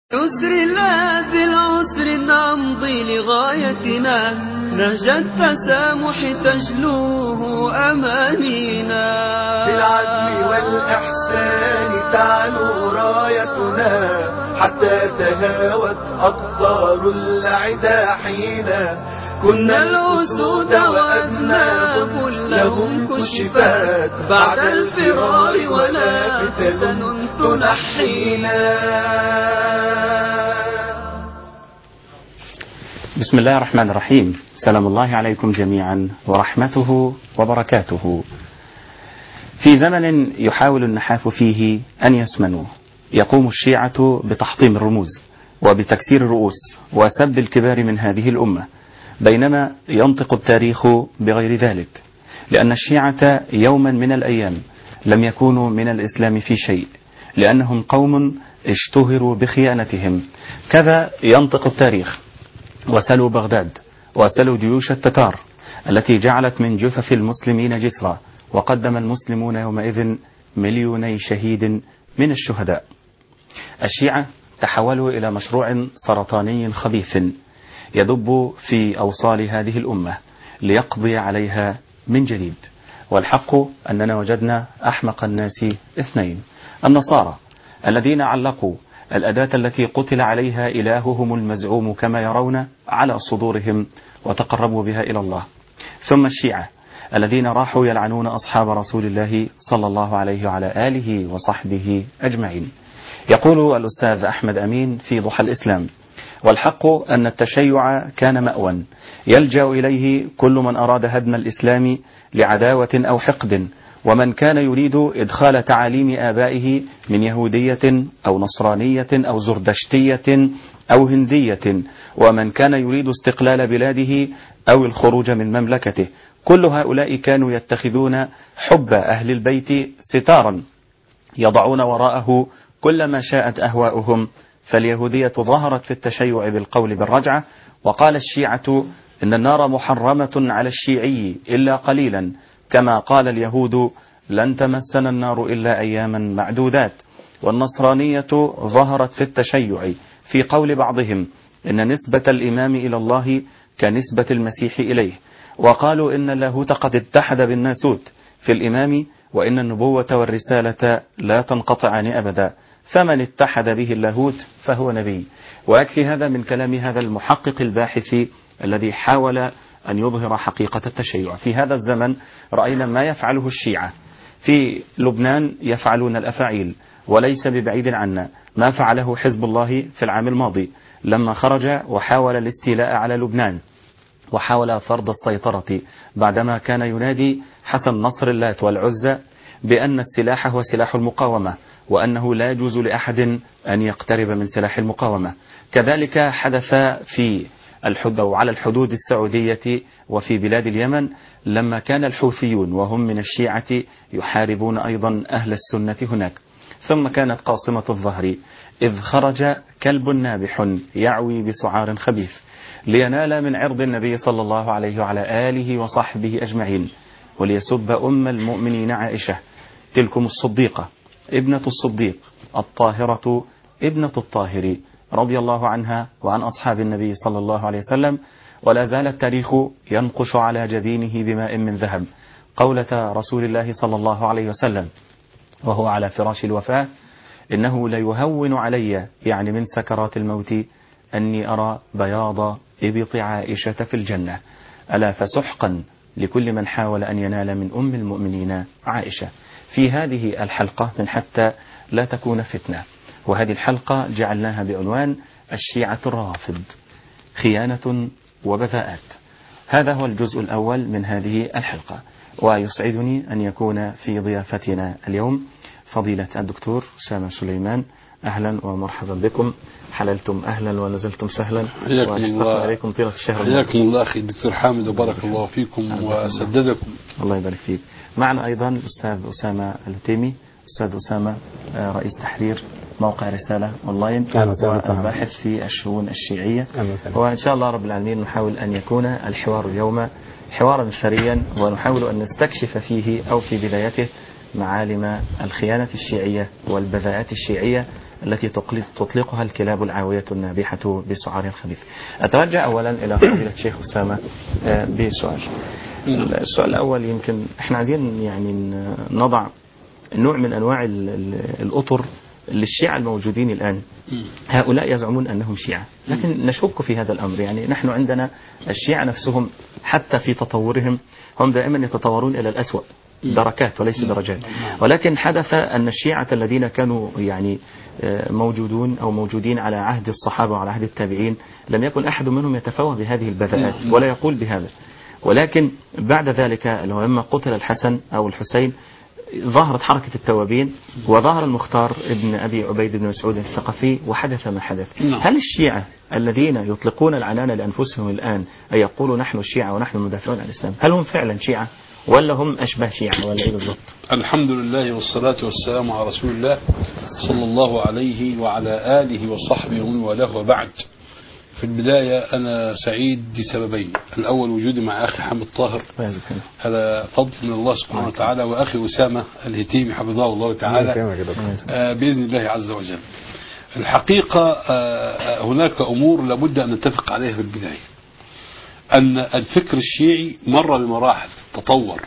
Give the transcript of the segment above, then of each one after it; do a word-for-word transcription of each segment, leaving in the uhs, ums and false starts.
يسر لا بالعسر نمضي لغايتنا، نهج التسامح تجلوه أمانينا. بالعدل والإحسان تعلو رايتنا، حتى تهاوت أقطار العدا حينا. كنا الأسود وأذناب لهم كشفات، بعد الفرار ولا فتن تنحينا. بسم الله الرحمن الرحيم. سلام الله عليكم جميعا ورحمته وبركاته. في زمن يحاول النحاف فيه أن يسمنوا، يقوم الشيعة بتحطيم الرموز وبتكسير الرؤوس وسب الكبار من هذه الأمة، بينما ينطق التاريخ بغير ذلك، لأن الشيعة يوما من الأيام لم يكونوا من الإسلام في شيء، لأنهم قوم اشتهروا بخيانتهم. كذا ينطق التاريخ، وسلوا بغداد وسلوا جيوش التتار التي جعلت من جثث المسلمين جسرا، وقدم المسلمون يومئذ مليوني شهيد من الشهداء. الشيعة تحولوا إلى مشروع سرطاني خبيث يدب في أوصال هذه الأمة ليقضي عليها من جديد. والحق أننا وجدنا أحمق الناس اثنين: النصارى الذين علقوا الأداة التي قتل عليها إلههم المزعوم كما يرون على صدورهم وتقربوا بها إلى الله، ثم الشيعة الذين راحوا يلعنون أصحاب رسول الله صلى الله عليه وعلى آله وصحبه أجمعين. يقول الأستاذ أحمد أمين في ضحى الإسلام: والحق أن التشيع كان مأوى يلجأ إليه كل من أراد هدم الإسلام لعداوة أو حقد، ومن كان يريد إدخال تعاليم آبائه من يهودية أو نصرانية أو زردشتية أو هندية، ومن كان يريد استقلال بلاده أو الخروج من مملكته. كل هؤلاء كانوا يتخذون حب أهل البيت ستارا يضعون وراءه كل ما شاءت أهواؤهم. فاليهودية ظهرت في التشيع بالقول بالرجعة، وقال الشيعة إن النار محرمة على الشيعي إلا قليلا، كما قال اليهود لن تمسنا النار إلا أياما معدودات. والنصرانية ظهرت في التشيع في قول بعضهم إن نسبة الإمام إلى الله كنسبة المسيح إليه، وقالوا إن اللاهوت قد اتحد بالناسوت في الإمام، وإن النبوة والرسالة لا تنقطعان أبدا، فمن اتحد به اللاهوت فهو نبي. ويكفي هذا من كلام هذا المحقق الباحث الذي حاول أن يظهر حقيقة التشيع. في هذا الزمن رأينا ما يفعله الشيعة في لبنان، يفعلون الأفاعيل، وليس ببعيد عنا ما فعله حزب الله في العام الماضي لما خرج وحاول الاستيلاء على لبنان وحاول فرض السيطرة، بعدما كان ينادي حسن نصر اللات والعزى بأن السلاح هو سلاح المقاومة، وأنه لا يجوز لأحد أن يقترب من سلاح المقاومة. كذلك حدث في الحدود على الحدود السعودية وفي بلاد اليمن، لما كان الحوثيون وهم من الشيعة يحاربون أيضا أهل السنة هناك. ثم كانت قاصمة الظهر إذ خرج كلب نابح يعوي بسعار خبيث لينال من عرض النبي صلى الله عليه وعلى آله وصحبه أجمعين، وليسب أم المؤمنين عائشة، تلكم الصديقة ابنة الصديق الطاهرة ابنة الطاهر رضي الله عنها وعن أصحاب النبي صلى الله عليه وسلم. ولا زال التاريخ ينقش على جبينه بماء من ذهب قولة رسول الله صلى الله عليه وسلم وهو على فراش الوفاة: إنه ليهون علي، يعني من سكرات الموت، أني أرى بياض إبط عائشة في الجنة، ألا فسحقا لكل من حاول أن ينال من أم المؤمنين عائشة. في هذه الحلقة من حتى لا تكون فتنة، وهذه الحلقة جعلناها بعنوان الشيعة الرافض، خيانة وبذاءات. هذا هو الجزء الأول من هذه الحلقة، ويسعدني أن يكون في ضيافتنا اليوم فضيلة الدكتور أسامة سليمان. أهلا ومرحبا بكم، حللتم أهلا ونزلتم سهلا، واشتقنا إليكم طيلة الشهر. حياكم الله أخي الدكتور حامد، وبارك الله فيكم وسددكم. الله يبارك فيك. معنا أيضا الأستاذ أسامة الهتيمي. أستاذ أسامة رئيس تحرير موقع رسالة أونلاين والباحث في الشؤون الشيعية، وإن شاء الله رب العالمين نحاول أن يكون الحوار اليوم حوارا ثريا، ونحاول أن نستكشف فيه أو في بدايته معالم الخيانة الشيعية والبذاءات الشيعية التي تطلقها الكلاب العاوية النابحة بسعارها الخبيث. أتوجه أولا إلى فضيلة الشيخ أسامة بسؤال. السؤال الأول، يمكن احنا عايزين يعني نضع نوع من أنواع الأطر للشيعة الموجودين الآن. هؤلاء يزعمون أنهم شيعة، لكن نشك في هذا الأمر. يعني نحن عندنا الشيعة نفسهم حتى في تطورهم هم دائما يتطورون إلى الأسوأ، دركات وليس درجات. ولكن حدث أن الشيعة الذين كانوا يعني موجودون أو موجودين على عهد الصحابة وعلى عهد التابعين لم يكن أحد منهم يتفوه بهذه البذاءات ولا يقول بهذا. ولكن بعد ذلك لما قتل الحسن أو الحسين ظهرت حركة التوابين وظهر المختار ابن أبي عبيد بن مسعود الثقفي وحدث ما حدث. هل الشيعة الذين يطلقون العنان لأنفسهم الآن أن يقولوا نحن الشيعة ونحن المدافعون عن الإسلام، هل هم فعلا شيعة ولا هم أشبه شيعة ولا إيه بالضبط؟ الحمد لله والصلاة والسلام على رسول الله صلى الله عليه وعلى آله وصحبه ومن والاه، وبعد. في البداية أنا سعيد لسببين. الأول وجودي مع أخي حامد طاهر، هذا فضل من الله سبحانه وتعالى، وأخي أسامة الهتيمي حفظه الله تعالى آه بإذن الله عز وجل. الحقيقة آه هناك أمور لابد أن نتفق عليها في البداية، أن الفكر الشيعي مر بمراحل تطور،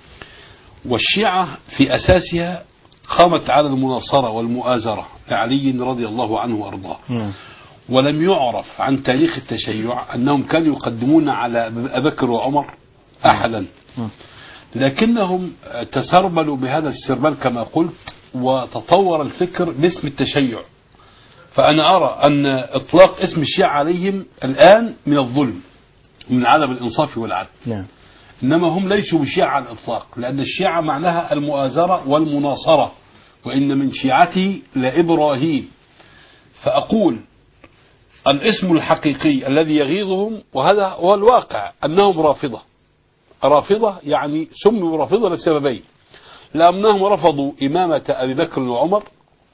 والشيعة في أساسها قامت على المناصرة والمؤازرة لعلي رضي الله عنه وأرضاه. ولم يعرف عن تاريخ التشيع أنهم كانوا يقدمون على أبي بكر وعمر أحدا، لكنهم تسربلوا بهذا السربال كما قلت، وتطور الفكر باسم التشيع. فأنا أرى أن إطلاق اسم الشيعة عليهم الآن من الظلم ومن عدم الإنصاف والعدل. نعم. إنما هم ليسوا بشيعة على الإطلاق، لأن الشيعة معناها المؤازرة والمناصرة، وإن من شيعته لإبراهيم. فأقول الاسم الحقيقي الذي يغيظهم، وهذا هو الواقع، أنهم رافضة. رافضة يعني سموا رافضة لسببين: لأنهم رفضوا إمامة أبي بكر وعمر،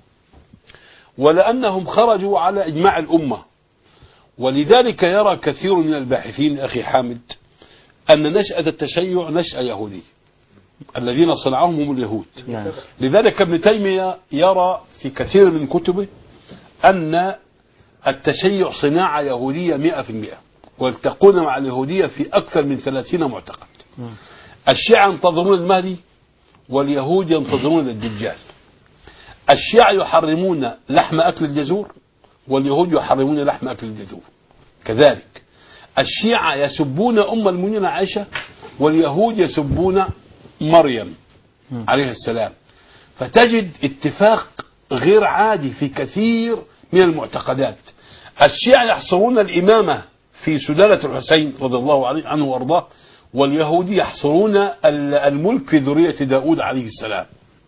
ولأنهم خرجوا على إجماع الأمة. ولذلك يرى كثير من الباحثين أخي حامد أن نشأة التشيع نشأة يهودية، الذين صنعهم هم اليهود. لذلك ابن تيمية يرى في كثير من كتبه أن التشيع صناعة يهودية مئة في المئة، والتقون مع اليهودية في أكثر من ثلاثين معتقد. الشيعة ينتظرون المهدي، واليهود ينتظرون الدجال. الشيعة يحرمون لحم أكل الجزور، واليهود يحرمون لحم أكل الجزور. كذلك الشيعة يسبون أم المؤمنين عائشة، واليهود يسبون مريم عليه السلام. فتجد اتفاق غير عادي في كثير من المعتقدات. الشيعة يحصرون الإمامة في سلالة الحسين رضي الله عنه وأرضاه، واليهود يحصرون الملك في ذرية داود عليه السلام.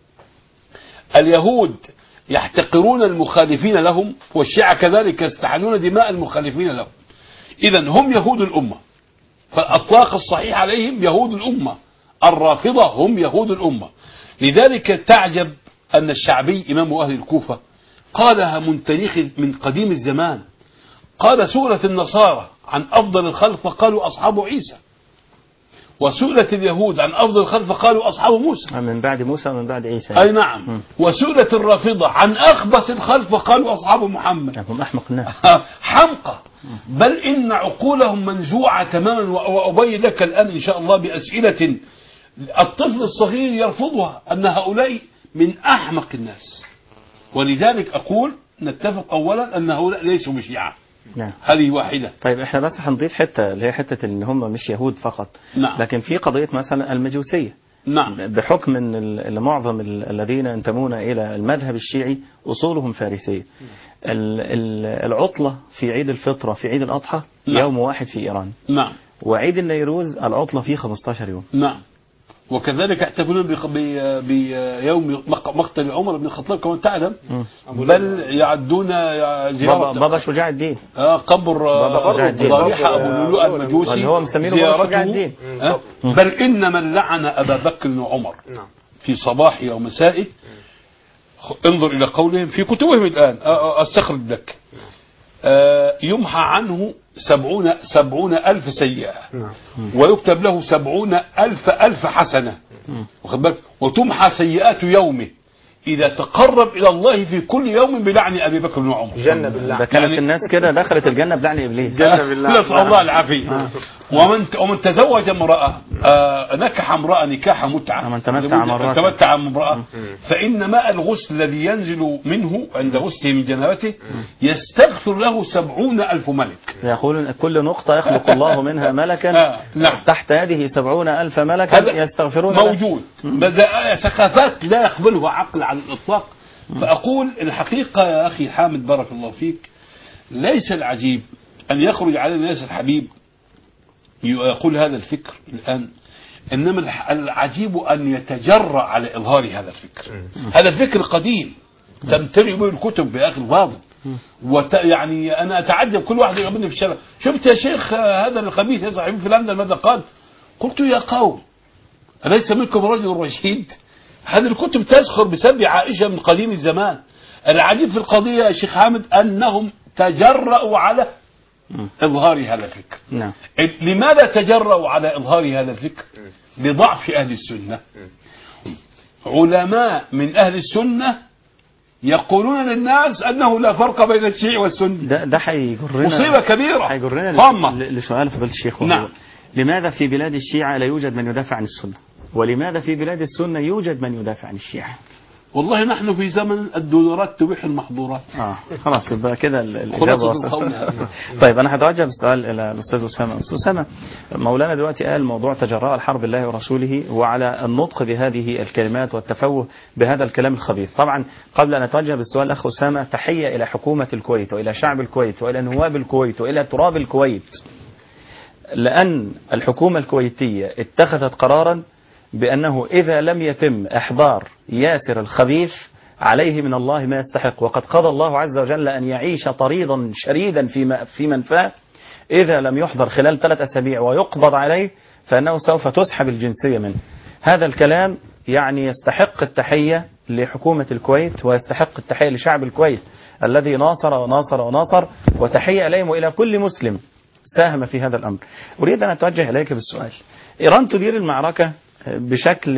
اليهود يحتقرون المخالفين لهم، والشيعة كذلك يستحلون دماء المخالفين لهم. إذن هم يهود الأمة، فالأطلاق الصحيح عليهم يهود الأمة. الرافضة هم يهود الأمة. لذلك تعجب أن الشعبي إمام أهل الكوفة قالها من تاريخ من قديم الزمان، قال: سئلت النصارى عن أفضل الخلق فقالوا أصحاب عيسى، وسئلت اليهود عن أفضل الخلق فقالوا أصحاب موسى، من بعد موسى ومن بعد عيسى. أي نعم. م. وسئلت الرافضة عن أخبث الخلق فقالوا أصحاب محمد. هم أحمق الناس. حمقى. بل إن عقولهم منزوعة تماما. وأبين لك الآن إن شاء الله بأسئلة الطفل الصغير يرفضها، أن هؤلاء من أحمق الناس. ولذلك أقول نتفق أولا أن هؤلاء ليسوا بشيعة. نعم. هذه واحدة. طيب احنا بس هنضيف حتة اللي هي حتة ان هم مش يهود فقط. نعم. لكن في قضية مثلا المجوسية. نعم. بحكم ان معظم الذين ينتمون الى المذهب الشيعي اصولهم فارسية. العطلة في عيد الفطر في عيد الأضحى نعم. يوم واحد في إيران. نعم. وعيد النيروز العطلة فيه خمسة عشر يوم. نعم. وكذلك يحتفلون بيوم مقتل عمر بن الخطاب كما تعلم. بل يعدون زيارة بابا شجاع الدين. آه قبر ضريحة أبو لؤلؤ المجوسي اللي هو مسمينه بابا شجاع الدين. آه بل إن من لعن أبا بكر وعمر في صباحه ومسائه، انظر إلى قولهم في كتبهم الآن، أستخرج لك، آه يمحى عنه سبعون سبعون ألف سيئة، ويكتب له سبعون ألف ألف حسنة، وتمحى سيئات يومه. إذا تقرب إلى الله في كل يوم بلعن أبي بكر وعمر. جنة بالله. ده كانت يعني الناس كده دخلت الجنة بلعن إبليس. جنة بالله. نسأل الله العافية. ومن ومن تزوج امرأة آه نكح امرأة نكاح متعة، ومن تمتع مرات تمتع امرأة، فإن ماء الغسل الذي ينزل منه عند غسله من جنابته يستغفر له سبعون ألف ملك. يقول كل نقطة يخلق الله منها ملكا تحت يده سبعون ألف ملكا يستغفرون موجود. سخافات لا يقبلها عقل على الإطلاق. فأقول الحقيقة يا أخي حامد بارك الله فيك، ليس العجيب أن يخرج على الناس الحبيب يقول هذا الفكر الآن، إنما العجيب أن يتجرأ على إظهار هذا الفكر. هذا الفكر قديم تمتلئ به الكتب يا أخي الفاضل، وت... يعني أنا أتعجب كل واحد يقابلني في الشارع، شفت يا شيخ هذا الخبيث يا صاحبي في لندن ماذا قال؟ قلت يا قوم أليس منكم رجل رشيد؟ هذه الكتب تزخر بسب عائشة من قديم الزمان. العجيب في القضية يا شيخ حامد أنهم تجرأوا على إظهار هذا الفكر. نعم. لماذا تجرأوا على إظهار هذا الفكر؟ لضعف أهل السنة. علماء من أهل السنة يقولون للناس أنه لا فرق بين الشيعي والسني. ده ده هيجرنا مصيبة كبيرة هيجرنا طامة. لسؤال فضيلة الشيخ. نعم. لماذا في بلاد الشيعة لا يوجد من يدافع عن السنة، ولماذا في بلاد السنة يوجد من يدافع عن الشيعة؟ والله نحن في زمن الدولارات تبيح المحظورات. اه خلاص يبقى كده الإجابة وصلت. طيب أنا هتوجه بالسؤال إلى الأستاذ أسامة. أستاذ أسامة، مولانا دلوقتي قال موضوع تجرأ الحرب الله ورسوله وعلى النطق بهذه الكلمات والتفوه بهذا الكلام الخبيث. طبعا قبل أن أتوجه بالسؤال الأخ أسامة، تحية إلى حكومة الكويت وإلى شعب الكويت وإلى نواب الكويت وإلى تراب الكويت، لأن الحكومة الكويتية اتخذت قرارا بأنه إذا لم يتم إحضار ياسر الخبيث عليه من الله ما يستحق، وقد قضى الله عز وجل أن يعيش طريدا شريدا في في منفاه، إذا لم يحضر خلال ثلاث أسابيع ويقبض عليه فإنه سوف تسحب الجنسية منه. هذا الكلام يعني يستحق التحية لحكومة الكويت ويستحق التحية لشعب الكويت الذي ناصر وناصر وناصر، وتحية إليهم وإلى كل مسلم ساهم في هذا الأمر. أريد أن أتوجه إليك بالسؤال، إيران تدير المعركة بشكل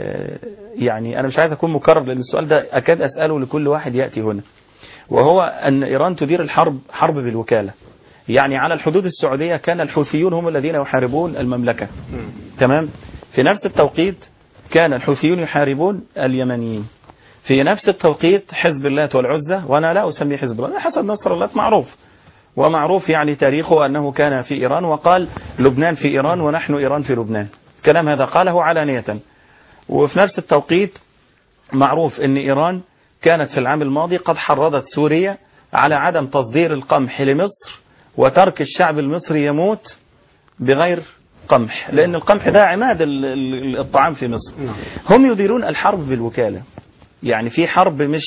يعني أنا مش عايز أكون مكرر لأن السؤال ده أكاد أسأله لكل واحد يأتي هنا، وهو أن إيران تدير الحرب حرب بالوكالة. يعني على الحدود السعودية كان الحوثيون هم الذين يحاربون المملكة، تمام؟ في نفس التوقيت كان الحوثيون يحاربون اليمنيين، في نفس التوقيت حزب الله والعزة، وأنا لا أسمي حزب الله، حسن نصر الله معروف ومعروف يعني تاريخه أنه كان في إيران وقال لبنان في إيران ونحن إيران في لبنان، كلام هذا قاله علانية. وفي نفس التوقيت معروف أن إيران كانت في العام الماضي قد حرضت سوريا على عدم تصدير القمح لمصر وترك الشعب المصري يموت بغير قمح، لأن القمح ده عماد الطعام في مصر. هم يديرون الحرب بالوكالة، يعني في حرب مش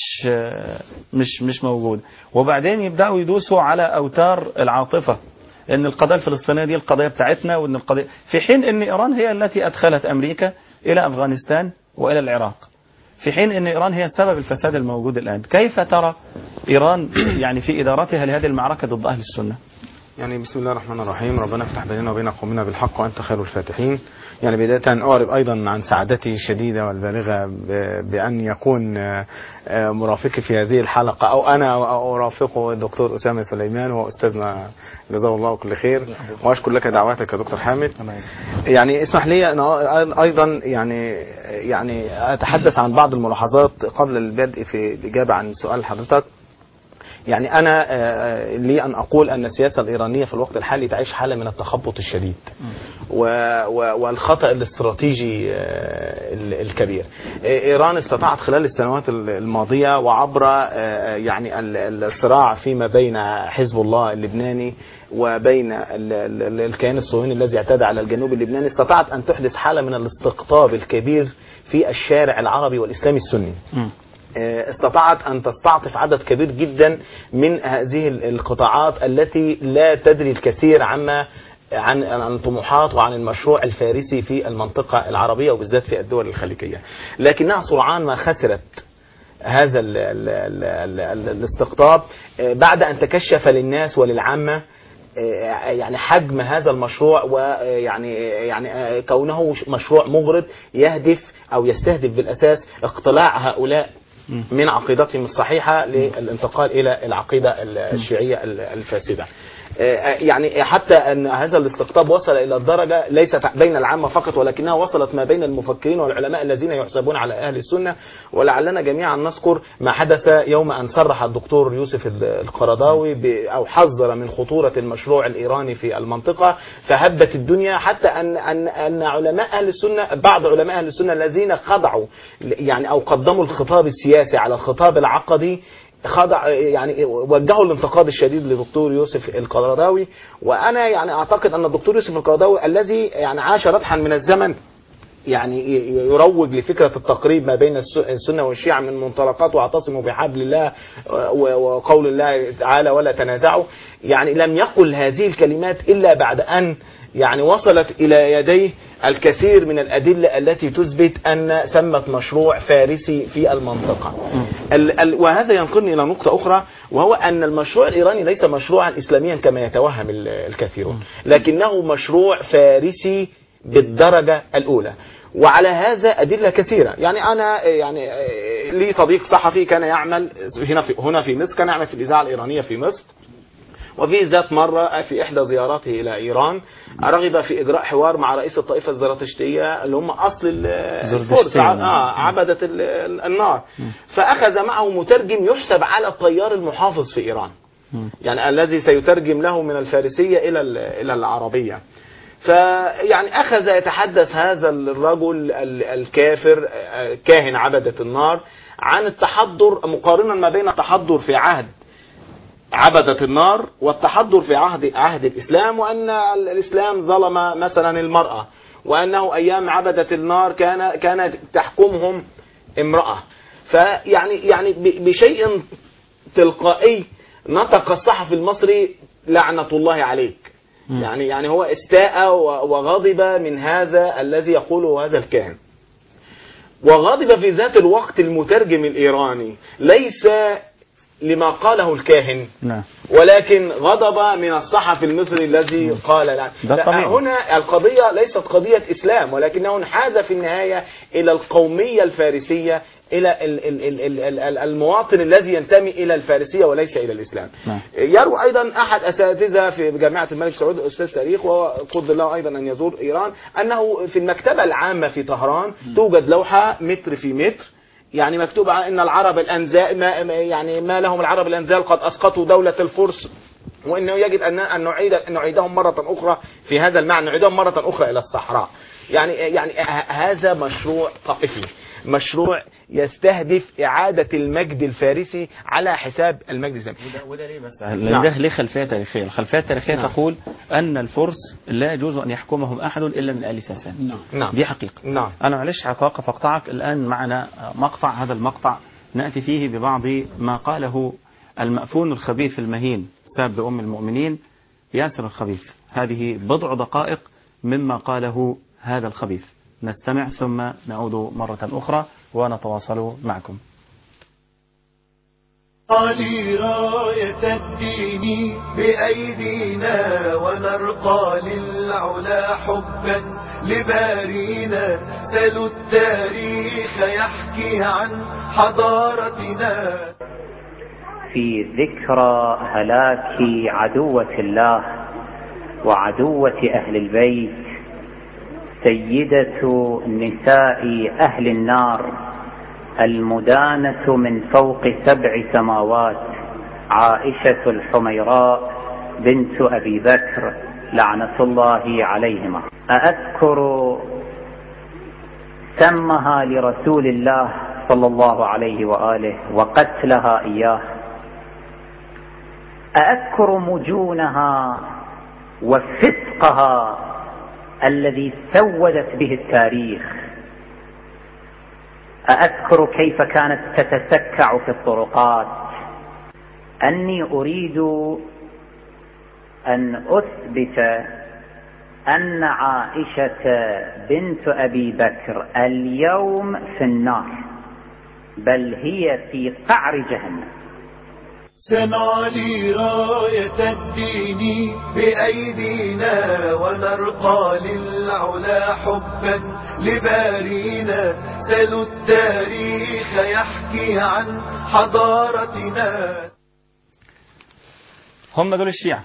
مش مش موجود، وبعدين يبدأوا يدوسوا على أوتار العاطفة ان القضية الفلسطينية دي القضية بتاعتنا، وان القضية في حين ان ايران هي التي ادخلت امريكا الى افغانستان والى العراق، في حين ان ايران هي سبب الفساد الموجود الان. كيف ترى ايران يعني في ادارتها لهذه المعركة ضد اهل السنة؟ يعني بسم الله الرحمن الرحيم، ربنا افتح بيننا وبين قومنا بالحق وانت خير الفاتحين. يعني بداية أعرب أيضا عن سعادتي الشديدة والبالغة بأن يكون مرافقي في هذه الحلقة أو أنا أرافقه الدكتور أسامة سليمان وهو أستاذنا جزاه الله كل خير، وأشكر لك دعواتك يا دكتور حامد. يعني اسمح لي أنا أيضا يعني يعني أتحدث عن بعض الملاحظات قبل البدء في الإجابة عن سؤال حضرتك. يعني أنا لي أن أقول أن السياسة الإيرانية في الوقت الحالي تعيش حالة من التخبط الشديد والخطأ الاستراتيجي الكبير. إيران استطاعت خلال السنوات الماضية وعبر يعني الصراع فيما بين حزب الله اللبناني وبين الكيان الصهيوني الذي اعتدى على الجنوب اللبناني، استطاعت أن تحدث حالة من الاستقطاب الكبير في الشارع العربي والإسلامي السني. استطاعت أن تستعطف عدد كبير جدا من هذه القطاعات التي لا تدري الكثير عما عن عن الطموحات وعن المشروع الفارسي في المنطقة العربية وبالذات في الدول الخليجية، لكنها سرعان ما خسرت هذا ال ال ال ال ال الاستقطاب بعد أن تكشف للناس وللعامة يعني حجم هذا المشروع، ويعني يعني كونه مشروع مغرض يهدف أو يستهدف بالأساس اقتلاع هؤلاء من عقيدتهم الصحيحة للانتقال إلى العقيدة الشيعية الفاسدة. يعني حتى أن هذا الاستقطاب وصل إلى الدرجة ليست بين العامة فقط، ولكنها وصلت ما بين المفكرين والعلماء الذين يحسبون على أهل السنة. ولعلنا جميعا نذكر ما حدث يوم أن صرح الدكتور يوسف القرضاوي أو حذر من خطورة المشروع الإيراني في المنطقة، فهبت الدنيا حتى أن أن أن علماء أهل السنة، بعض علماء أهل السنة الذين خضعوا يعني أو قدموا الخطاب السياسي على الخطاب العقدي خضع يعني وجهوا الانتقاد الشديد لدكتور يوسف القرضاوي. وانا يعني اعتقد ان الدكتور يوسف القرضاوي الذي يعني عاش ردحا من الزمن يعني يروج لفكرة التقريب ما بين السنة والشيعة من منطلقات واعتصموا بحبل الله وقول الله تعالى ولا تنازعوا، يعني لم يقل هذه الكلمات إلا بعد أن يعني وصلت إلى يديه الكثير من الأدلة التي تثبت أن ثمة مشروع فارسي في المنطقة. ال ال وهذا ينقلني إلى نقطة أخرى، وهو أن المشروع الإيراني ليس مشروعا إسلاميا كما يتوهم الكثيرون، لكنه مشروع فارسي بالدرجة الأولى. وعلى هذا أدلة كثيرة. يعني أنا يعني لي صديق صحفي كان يعمل هنا في هنا في مصر، كان يعمل في الإذاعة الإيرانية في مصر، وفي ذات مرة في إحدى زياراته إلى إيران رغب في إجراء حوار مع رئيس الطائفة الزرتشتية اللي هم أصل الفرس آه عبدة النار، فأخذ معه مترجم يحسب على التيار المحافظ في إيران، يعني الذي سيترجم له من الفارسية إلى إلى العربية. فيعني أخذ يتحدث هذا الرجل الكافر كاهن عبدة النار عن التحضر، مقارنا ما بين التحضر في عهد عبدة النار والتحضر في عهد عهد الإسلام، وأن الإسلام ظلم مثلا المرأة، وأنه أيام عبدة النار كان كانت تحكمهم امرأة. فيعني يعني بشيء تلقائي نطق الصحفي المصري لعنة الله عليك. يعني يعني هو استاء وغضب من هذا الذي يقوله هذا الكاهن، وغضب في ذات الوقت المترجم الإيراني ليس لما قاله الكاهن، ولكن غضب من الصحفي المصري الذي قال لا. هنا القضية ليست قضية إسلام، ولكنه انحاز في النهاية إلى القومية الفارسية، إلى المواطن الذي ينتمي إلى الفارسية وليس إلى الإسلام. يروي أيضا أحد أساتذة في جامعة الملك سعود أستاذ تاريخ وقدر له أيضا أن يزور إيران، أنه في المكتبة العامة في طهران توجد لوحة متر في متر يعني مكتوب أن العرب الأنزال ما يعني ما لهم العرب الأنزال قد أسقطوا دولة الفرس، وأنه يجب أن نعيد أن نعيدهم مرة أخرى في هذا المعنى، نعيدهم مرة أخرى إلى الصحراء. يعني يعني هذا مشروع طائفي، مشروع يستهدف إعادة المجد الفارسي على حساب المجد الإسلامي. وده ليه بس؟ نعم. ده ليه خلفية تاريخية. الخلفية التاريخية نعم. تقول أن الفرس لا يجوز أن يحكمهم أحد إلا من آل ساسان. نعم. دي حقيقة. نعم. أنا معلش هتوقف أقطعك الآن. معنا مقطع، هذا المقطع نأتي فيه ببعض ما قاله المأفون الخبيث المهين ساب أم المؤمنين ياسر الخبيث. هذه بضع دقائق مما قاله هذا الخبيث. نستمع ثم نعود مرة أخرى ونتواصل معكم. علي راية الدين بأيدينا ونرقى للعلا حبا لبارينا، سلوا التاريخ يحكي عن حضارتنا. في ذكرى هلاك عدوة الله وعدوة أهل البيت سيدة نساء أهل النار المدانة من فوق سبع سماوات، عائشة الحميراء بنت أبي بكر لعنة الله عليهما. أذكر سمها لرسول الله صلى الله عليه وآله وقتلها إياه. أذكر مجونها وفسقها الذي سودت به التاريخ. أذكر كيف كانت تتسكع في الطرقات. أني أريد أن أثبت أن عائشة بنت أبي بكر اليوم في النار، بل هي في قعر جهنم. سنعلي راية الدين بأيدينا ونرقى للعلا حبا لبارينا. سلوا التاريخ يحكي عن حضارتنا. هم دول الشيعة،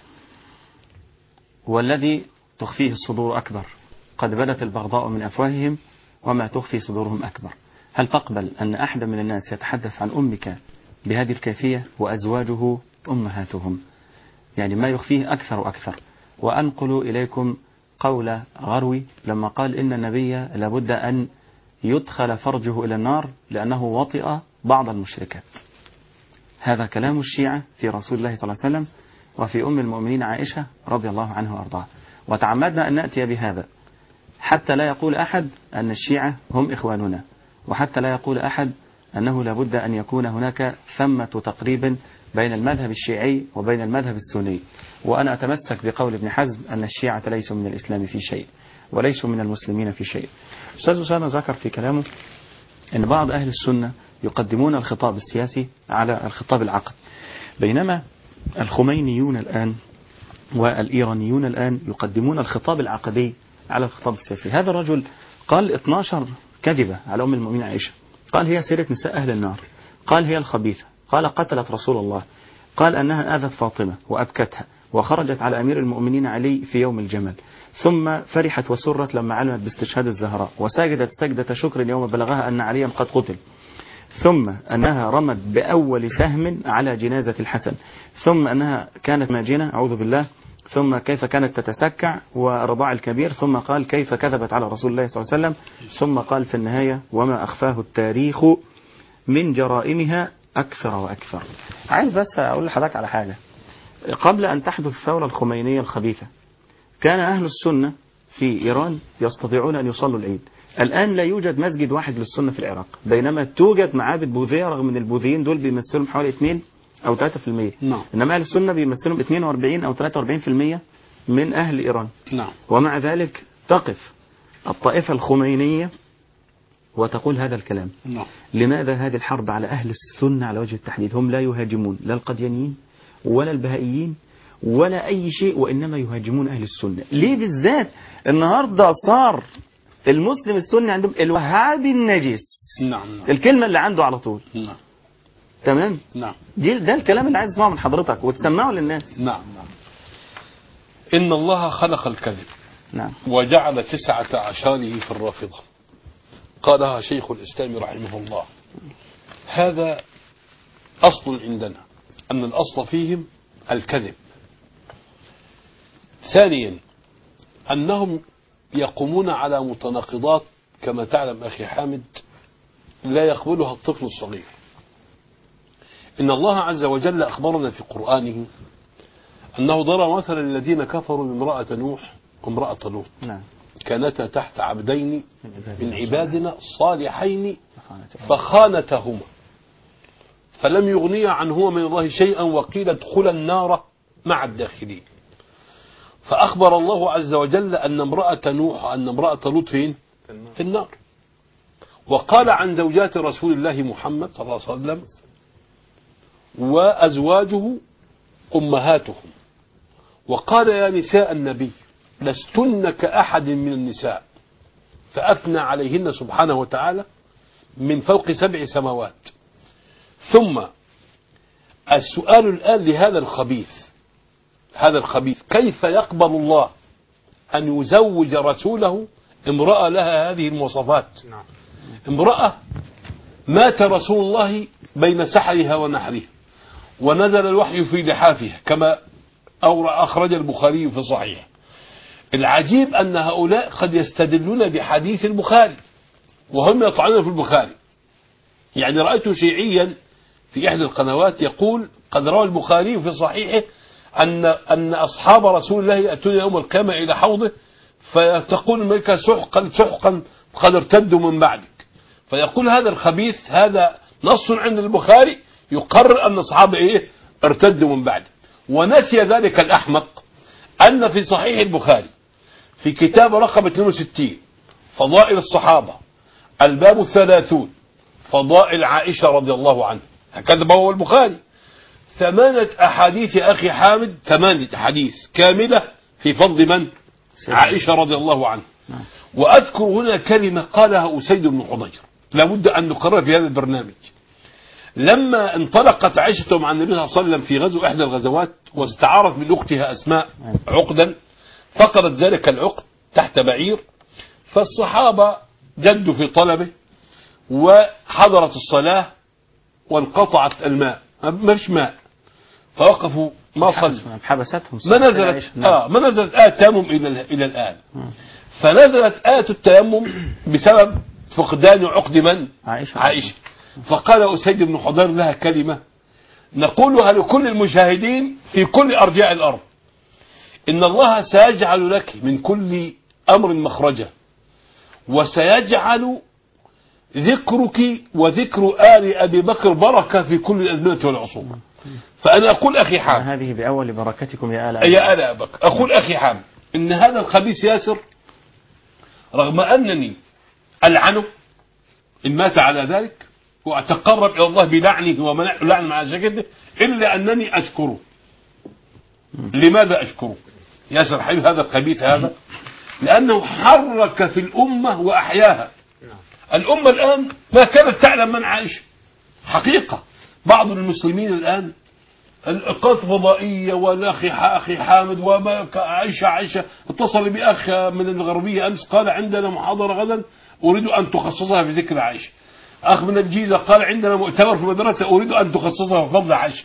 والذي تخفيه الصدور أكبر. قد بدت البغضاء من أفواههم وما تخفي صدورهم أكبر. هل تقبل أن أحد من الناس يتحدث عن أمك بهذه الكيفية وأزواجه أمهاتهم؟ يعني ما يخفيه أكثر وأكثر. وأنقل إليكم قول غروي لما قال إن النبي لابد أن يدخل فرجه إلى النار لأنه وطئ بعض المشركات. هذا كلام الشيعة في رسول الله صلى الله عليه وسلم وفي أم المؤمنين عائشة رضي الله عنها وأرضاها. وتعمدنا أن نأتي بهذا حتى لا يقول أحد أن الشيعة هم إخواننا، وحتى لا يقول أحد أنه لابد أن يكون هناك ثمة تقريب بين المذهب الشيعي وبين المذهب السني. وأنا أتمسك بقول ابن حزم أن الشيعة ليسوا من الإسلام في شيء وليسوا من المسلمين في شيء. أستاذ أسامة ذكر في كلامه أن بعض أهل السنة يقدمون الخطاب السياسي على الخطاب العقدي، بينما الخمينيون الآن والإيرانيون الآن يقدمون الخطاب العقدي على الخطاب السياسي. هذا الرجل قال اثنتي عشرة كذبة على أم المؤمنين عائشة، قال هي سيرة نساء أهل النار، قال هي الخبيثة، قال قتلت رسول الله، قال أنها آذت فاطمة وأبكتها وخرجت على أمير المؤمنين علي في يوم الجمل، ثم فرحت وسرت لما علمت باستشهاد الزهراء، وسجدت سجدة شكر يوم بلغها أن عليا قد قتل، ثم أنها رمت بأول سهم على جنازة الحسن، ثم أنها كانت ماجنة أعوذ بالله، ثم كيف كانت تتسكع ورضاع الكبير، ثم قال كيف كذبت على رسول الله صلى الله عليه وسلم، ثم قال في النهاية وما أخفاه التاريخ من جرائمها أكثر وأكثر. عايز بس أقول لحضرتك على حاجة. قبل أن تحدث الثورة الخمينية الخبيثة كان أهل السنة في إيران يستطيعون أن يصلوا العيد. الآن لا يوجد مسجد واحد للسنة في العراق، بينما توجد معابد بوذية، رغم أن البوذيين دول بيمثلهم حوالي اثنين أو ثلاثة بالمئة. نعم. إنما أهل السنة بيمثلهم اثنين وأربعين أو ثلاثة وأربعين بالمئة من أهل إيران. نعم. ومع ذلك تقف الطائفة الخمينية وتقول هذا الكلام. نعم. لماذا هذه الحرب على أهل السنة على وجه التحديد؟ هم لا يهاجمون لا القديانيين ولا البهائيين ولا أي شيء، وإنما يهاجمون أهل السنة. ليه بالذات النهاردة صار المسلم السني عندهم الوهابي النجس؟ نعم. نعم. الكلمة اللي عنده على طول. نعم. تمام. نعم. دي ده الكلام اللي عايز اسمعه من حضرتك وتسمعه للناس. نعم. نعم. إن الله خلق الكذب. نعم. وجعل تسعة أعشاره في الرافضة. قالها شيخ الإسلام رحمه الله. هذا أصل عندنا، أن الأصل فيهم الكذب. ثانيا أنهم يقومون على متناقضات كما تعلم أخي حامد لا يقبلها الطفل الصغير. إن الله عز وجل أخبرنا في قرآنه أنه ضرب مثلا الذين كفروا بامرأة نوح وامرأة لوط. نعم. كانتا تحت عبدين من عبادنا صالحين فخانتهما فلم يغنيا عنهما من الله شيئا وقيل ادخلا النار مع الداخلين. فأخبر الله عز وجل أن امرأة نوح وأن امرأة لوط فين؟ في النار. وقال عن زوجات رسول الله محمد صلى الله عليه وسلم وأزواجه أمهاتهم. وقال يا نساء النبي لستن كأحد من النساء، فأثنى عليهن سبحانه وتعالى من فوق سبع سماوات. ثم السؤال الآن لهذا الخبيث، هذا الخبيث كيف يقبل الله أن يزوج رسوله امرأة لها هذه المواصفات؟ امرأة مات رسول الله بين سحرها ونحرها ونزل الوحي في لحافها كما أخرج البخاري في صحيح. العجيب أن هؤلاء قد يستدلون بحديث البخاري وهم يطعنون في البخاري. يعني رأيت شيعيا في إحدى القنوات يقول قد روى البخاري في صحيحه أن أن أصحاب رسول الله يأتون يوم القيامة إلى حوضه فتقول الملكة سحقا سحقا قد ارتدوا من بعدك. فيقول هذا الخبيث هذا نص عند البخاري يقرر أن أصحاب إيه ارتدوا من بعده. ونسي ذلك الأحمق أن في صحيح البخاري في كتاب رقم اثنين وستين فضائل الصحابة الباب الثلاثون فضائل عائشة رضي الله عنها، هكذا هو البخاري. ثمانية أحاديث يا أخي حامد، ثمانية أحاديث كاملة في فضل من؟ عائشة رضي الله عنها. وأذكر هنا كلمة قالها أسيد بن حضير لابد أن نقررها في هذا البرنامج. لما انطلقت عائشة مع النبي صلى الله عليه وسلم في غزو إحدى الغزوات واستعارت من أختها أسماء عقدا، فقدت ذلك العقد تحت بعير، فالصحابة جدوا في طلبه وحضرت الصلاة وانقطعت الماء، ما فيش ماء، فوقفوا ما صلوا، حبستهم ما نزلت آه ما نزلت آية التيمم إلى إلى الآن. فنزلت آية التيمم بسبب فقدان عقد من؟ عائشة. عائشة. فقال أسيد بن حضير لها كلمة نقولها لكل المشاهدين في كل أرجاء الأرض: إن الله سيجعل لك من كل أمر مخرجا، وسيجعل ذكرك وذكر آل أبي بكر بركة في كل الأزمنة والعصور. فأنا أقول أخي حامد، هذه بأول بركتكم يا آل أبي يا آل أبي بكر، أقول أخي حامد إن هذا الخبيث ياسر رغم أنني ألعنه إن مات على ذلك وأتقرب إلى الله بلعنه ومنع لعن مع شكده، إلا أنني أشكره. لماذا أشكره؟ ياسر حبيب هذا الخبيث هذا لأنه حرك في الأمة وأحياها. الأمة الآن ما كانت تعلم من عائشة حقيقة. بعض المسلمين الآن القناة الفضائية والأخي أخي حامد وما عائشة عائشة اتصل بأخ من الغربية أمس قال عندنا محاضرة غدا أريد أن تخصصها في ذكر عائشة. أخ من الجيزة قال عندنا مؤتمر في مدرسة أريد أن تخصصها في فضل عائشة.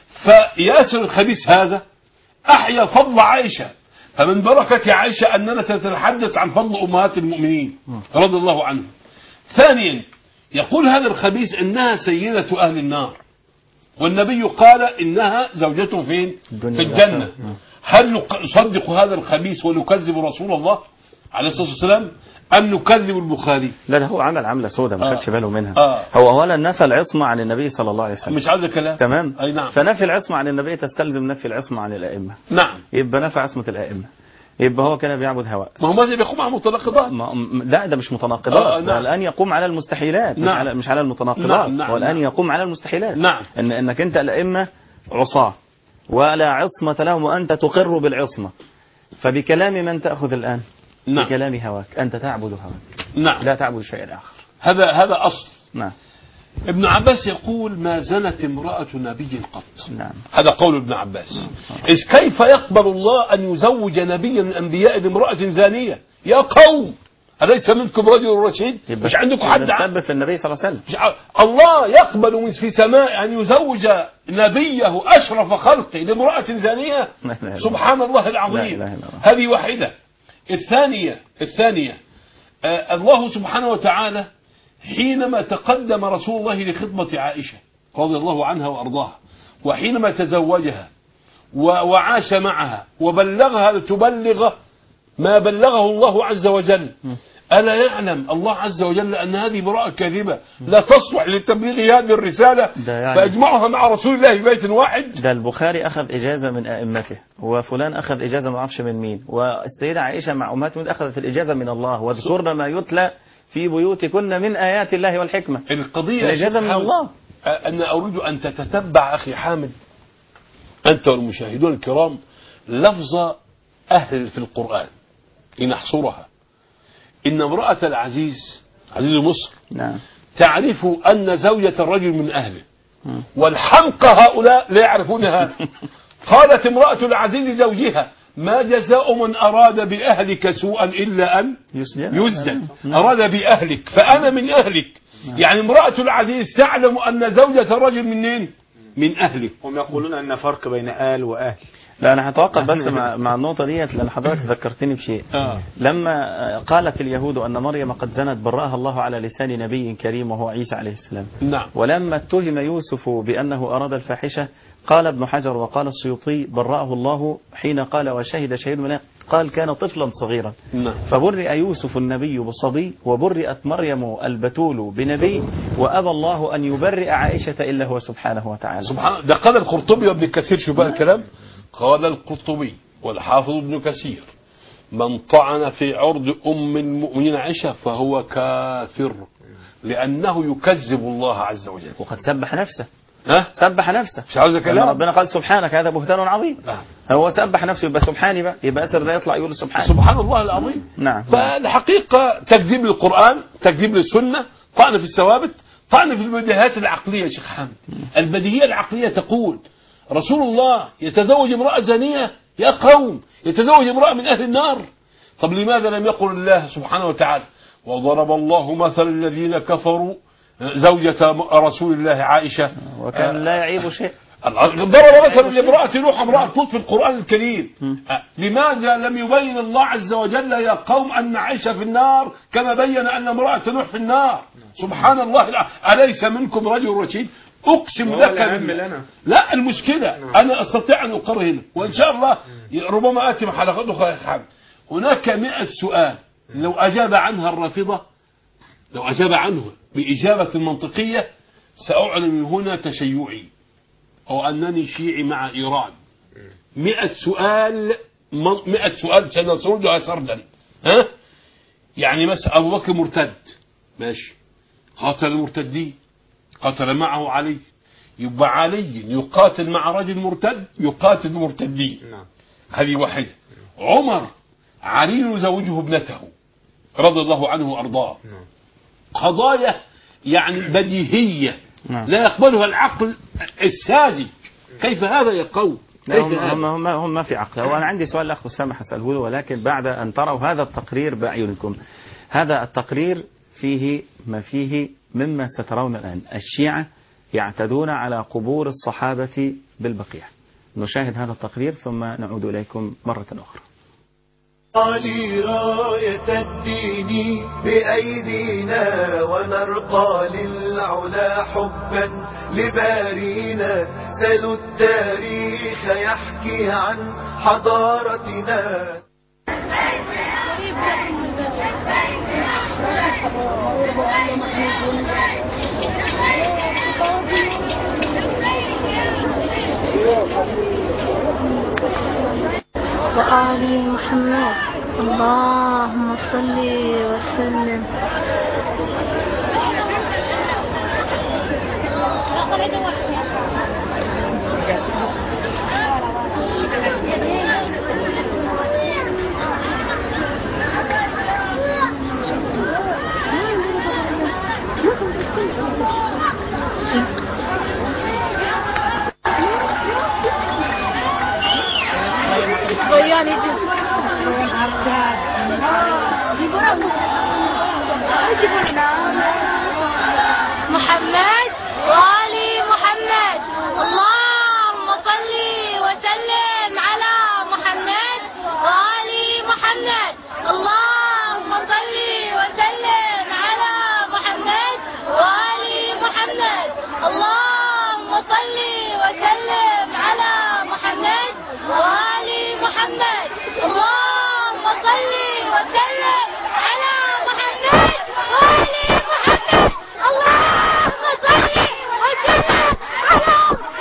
فياسر الخبيث هذا أحيا فضل عائشة. فمن بركة عائشة أننا سنتحدث عن فضل أمهات المؤمنين رضي الله عنهم. ثانيا يقول هذا الخبيث إنها سيدة أهل النار، والنبي قال إنها زوجته فين؟ في الجنة. هل نصدق هذا الخبيث ونكذب رسول الله عليه الصلاة والسلام أم نكذب البخاري؟ لا ده هو عمل عملة سودة ما خدش آه. باله منها. آه. هو أولا نفى العصمة عن النبي صلى الله عليه وسلم. مش عايز كلام. تمام. أي نعم. فنفي العصمة عن النبي تستلزم نفي العصمة عن الأئمة. نعم. يبقى نفى عصمة الأئمة، يبقى هو كان بيعبد هواء. ما هو ماذا بيقوم على متناقضات؟ لا ده مش متناقضات. آه. ده نعم. الآن يقوم على المستحيلات. نعم. مش على مش على المتناقضات. نعم. نعم. والآن نعم. يقوم على المستحيلات. نعم. إن إنك أنت الأئمة عصاة ولا عصمة لهم وأنت تقر بالعصمة، فبكلام من تأخذ الآن؟ نعم. بكلام هواك. أنت تعبد هواك. نعم. لا تعبد شيئا آخر. هذا هذا أصل. نعم. ابن عباس يقول ما زنت امرأة نبي قط. نعم. هذا قول ابن عباس. إذ كيف يقبل الله أن يزوج نبيا من الأنبياء بامرأة زانية؟ يا قوم أليس منكم رجل رشيد؟ مش عندكم حد سبب في النبي صلى الله عليه وسلم. الله يقبل من في سماء أن يزوج نبيه أشرف خلقه لامرأة زانية؟ سبحان الله العظيم. هذه واحدة. الثانية الثانية آه الله سبحانه وتعالى حينما تقدم رسول الله لخطبة عائشة رضي الله عنها وأرضاها، وحينما تزوجها وعاش معها وبلغها لتبلغ ما بلغه الله عز وجل، ألا يعلم الله عز وجل أن هذه براءة كاذبة لا تصلح لتبليغ هذه الرسالة، يعني فأجمعها مع رسول الله في بيت واحد؟ ده البخاري أخذ إجازة من أئمته، وفلان أخذ إجازة ما أعرفش من مين، والسيدة عائشة مع أمهات أخذت الإجازة من الله، واذكرن ما يتلى في بيوتكن من آيات الله والحكمة. القضية الإجازة من الله. أنا أريد أن تتتبع أخي حامد أنت والمشاهدون الكرام لفظ أهل في القرآن لنحصرها. إن امرأة العزيز عزيز مصر نعم. تعرف أن زوجة الرجل من أهله، والحمقى هؤلاء لا يعرفونها. قالت امرأة العزيز زوجها ما جزاء من أراد بأهلك سوءا إلا أن يسجن. أراد بأهلك فأنا من أهلك. يعني امرأة العزيز تعلم أن زوجة الرجل منين؟ من أهلك. هم يقولون أن فرق بين آل وأهل. لا أنا هتوقف بس مع, مع النقطة ديت لأن حضرتك ذكرتني بشيء. آه. لما قالت اليهود أن مريم قد زنت برأها الله على لسان نبي كريم وهو عيسى عليه السلام. نعم. ولما اتهم يوسف بأنه أراد الفاحشة قال ابن حجر وقال السيوطي برأه الله حين قال وشهد شهيد من قال كان طفلا صغيرا. نعم. فبرئ يوسف النبي بصبي وبرئت مريم البتول بنبي وأبى الله أن يبرئ عائشة إلا هو سبحانه وتعالى. سبحان ده قال القرطبي وابن كثير. شو بقى الكلام؟ قال القرطبي والحافظ ابن كثير من طعن في عرض أم المؤمنين عائشة فهو كافر لأنه يكذب الله عز وجل. وقد سبح نفسه. ها سبح نفسه. مش عاوز لما كلام. ربنا قال سبحانك هذا بهتان عظيم. آه. هو سبح نفسه يبقى سبحاني بقى، يبقى أسر ده يطلع يقول سبحان سبحان الله العظيم. نعم. فالحقيقة تكذيب للقرآن، تكذيب للسنة، طعن في الثوابت، طعن في البديهيات العقلية. يا شيخ حامد، البديهية العقلية تقول رسول الله يتزوج امرأة زانية؟ يا قوم، يتزوج امرأة من أهل النار. طب لماذا لم يقل الله سبحانه وتعالى وضرب الله مثل الذين كفروا زوجة رسول الله عائشة وكان لا يعيب شيء. ضرب مثلا لامرأة نوح امرأة لوط في القرآن الكريم. لماذا لم يبين الله عز وجل يا قوم أن عائشة في النار كما بين أن امرأة نوح في النار؟ سبحان الله. لا. أليس منكم رجل رشيد؟ أقسم لك بالله. لا المشكلة أنا أستطيع أن أقر هنا، وإن شاء الله ربما آتي مع حلقات أخرى يا حامد. هناك مئة سؤال لو أجاب عنها الرافضة، لو أجاب عنه بإجابة منطقية سأعلن من هنا تشيعي أو أنني شيعي مع إيران. مئة سؤال، مئة سؤال سنسردها سردا. ها؟ يعني مثلا أبو بكر مرتد، ماشي، قاتل المرتدين، قاتل معه علي، يبقى علي يقاتل مع رجل مرتد يقاتل المرتدين. هذه واحدة. عمر علي يزوجه ابنته رضي الله عنه وأرضاه. قضايا يعني بديهية لا يقبلها العقل الساذج. كيف هذا يا قوم؟ هم هم هم هم ما في عقل. وأنا عندي سؤال الأخ أسامة هسأله له، ولكن بعد أن تروا هذا التقرير بأعينكم. هذا التقرير فيه ما فيه مما سترون الآن. الشيعة يعتدون على قبور الصحابة بالبقيع. نشاهد هذا التقرير ثم نعود إليكم مرة أخرى. علي راية الدين بأيدينا ونرقى للعلا حبا لبارينا. سلوا التاريخ يحكي عن حضارتنا. وآل محمد اللهم صل وسلم. محمد وآل محمد اللهم صل وسلم على محمد وآل محمد. اللهم صل وسلم على محمد وآل محمد. اللهم صل وسلم على محمد وآل محمد. اللهم صل وسلم على محمد وآل محمد. اللهم صل وسلم على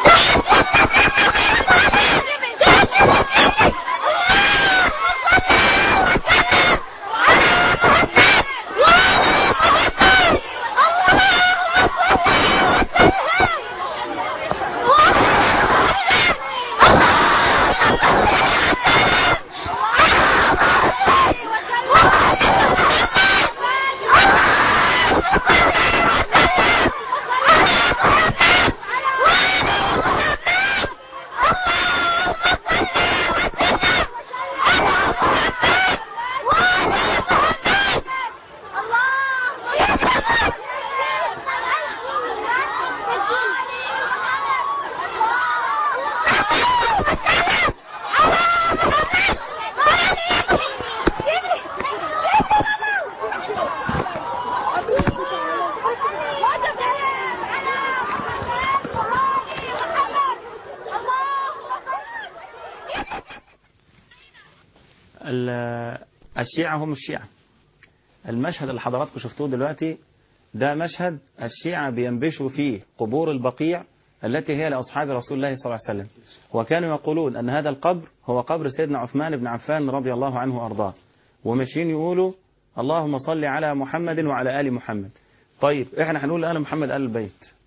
الشيعة هم الشيعة. المشهد اللي حضراتكم شفتوه دلوقتي ده مشهد الشيعة بينبشوا فيه قبور البقيع التي هي لأصحاب رسول الله صلى الله عليه وسلم. وكانوا يقولون أن هذا القبر هو قبر سيدنا عثمان بن عفان رضي الله عنه وأرضاه، وماشيين يقولوا اللهم صل على محمد وعلى آل محمد. طيب احنا هنقول آل محمد آل البيت،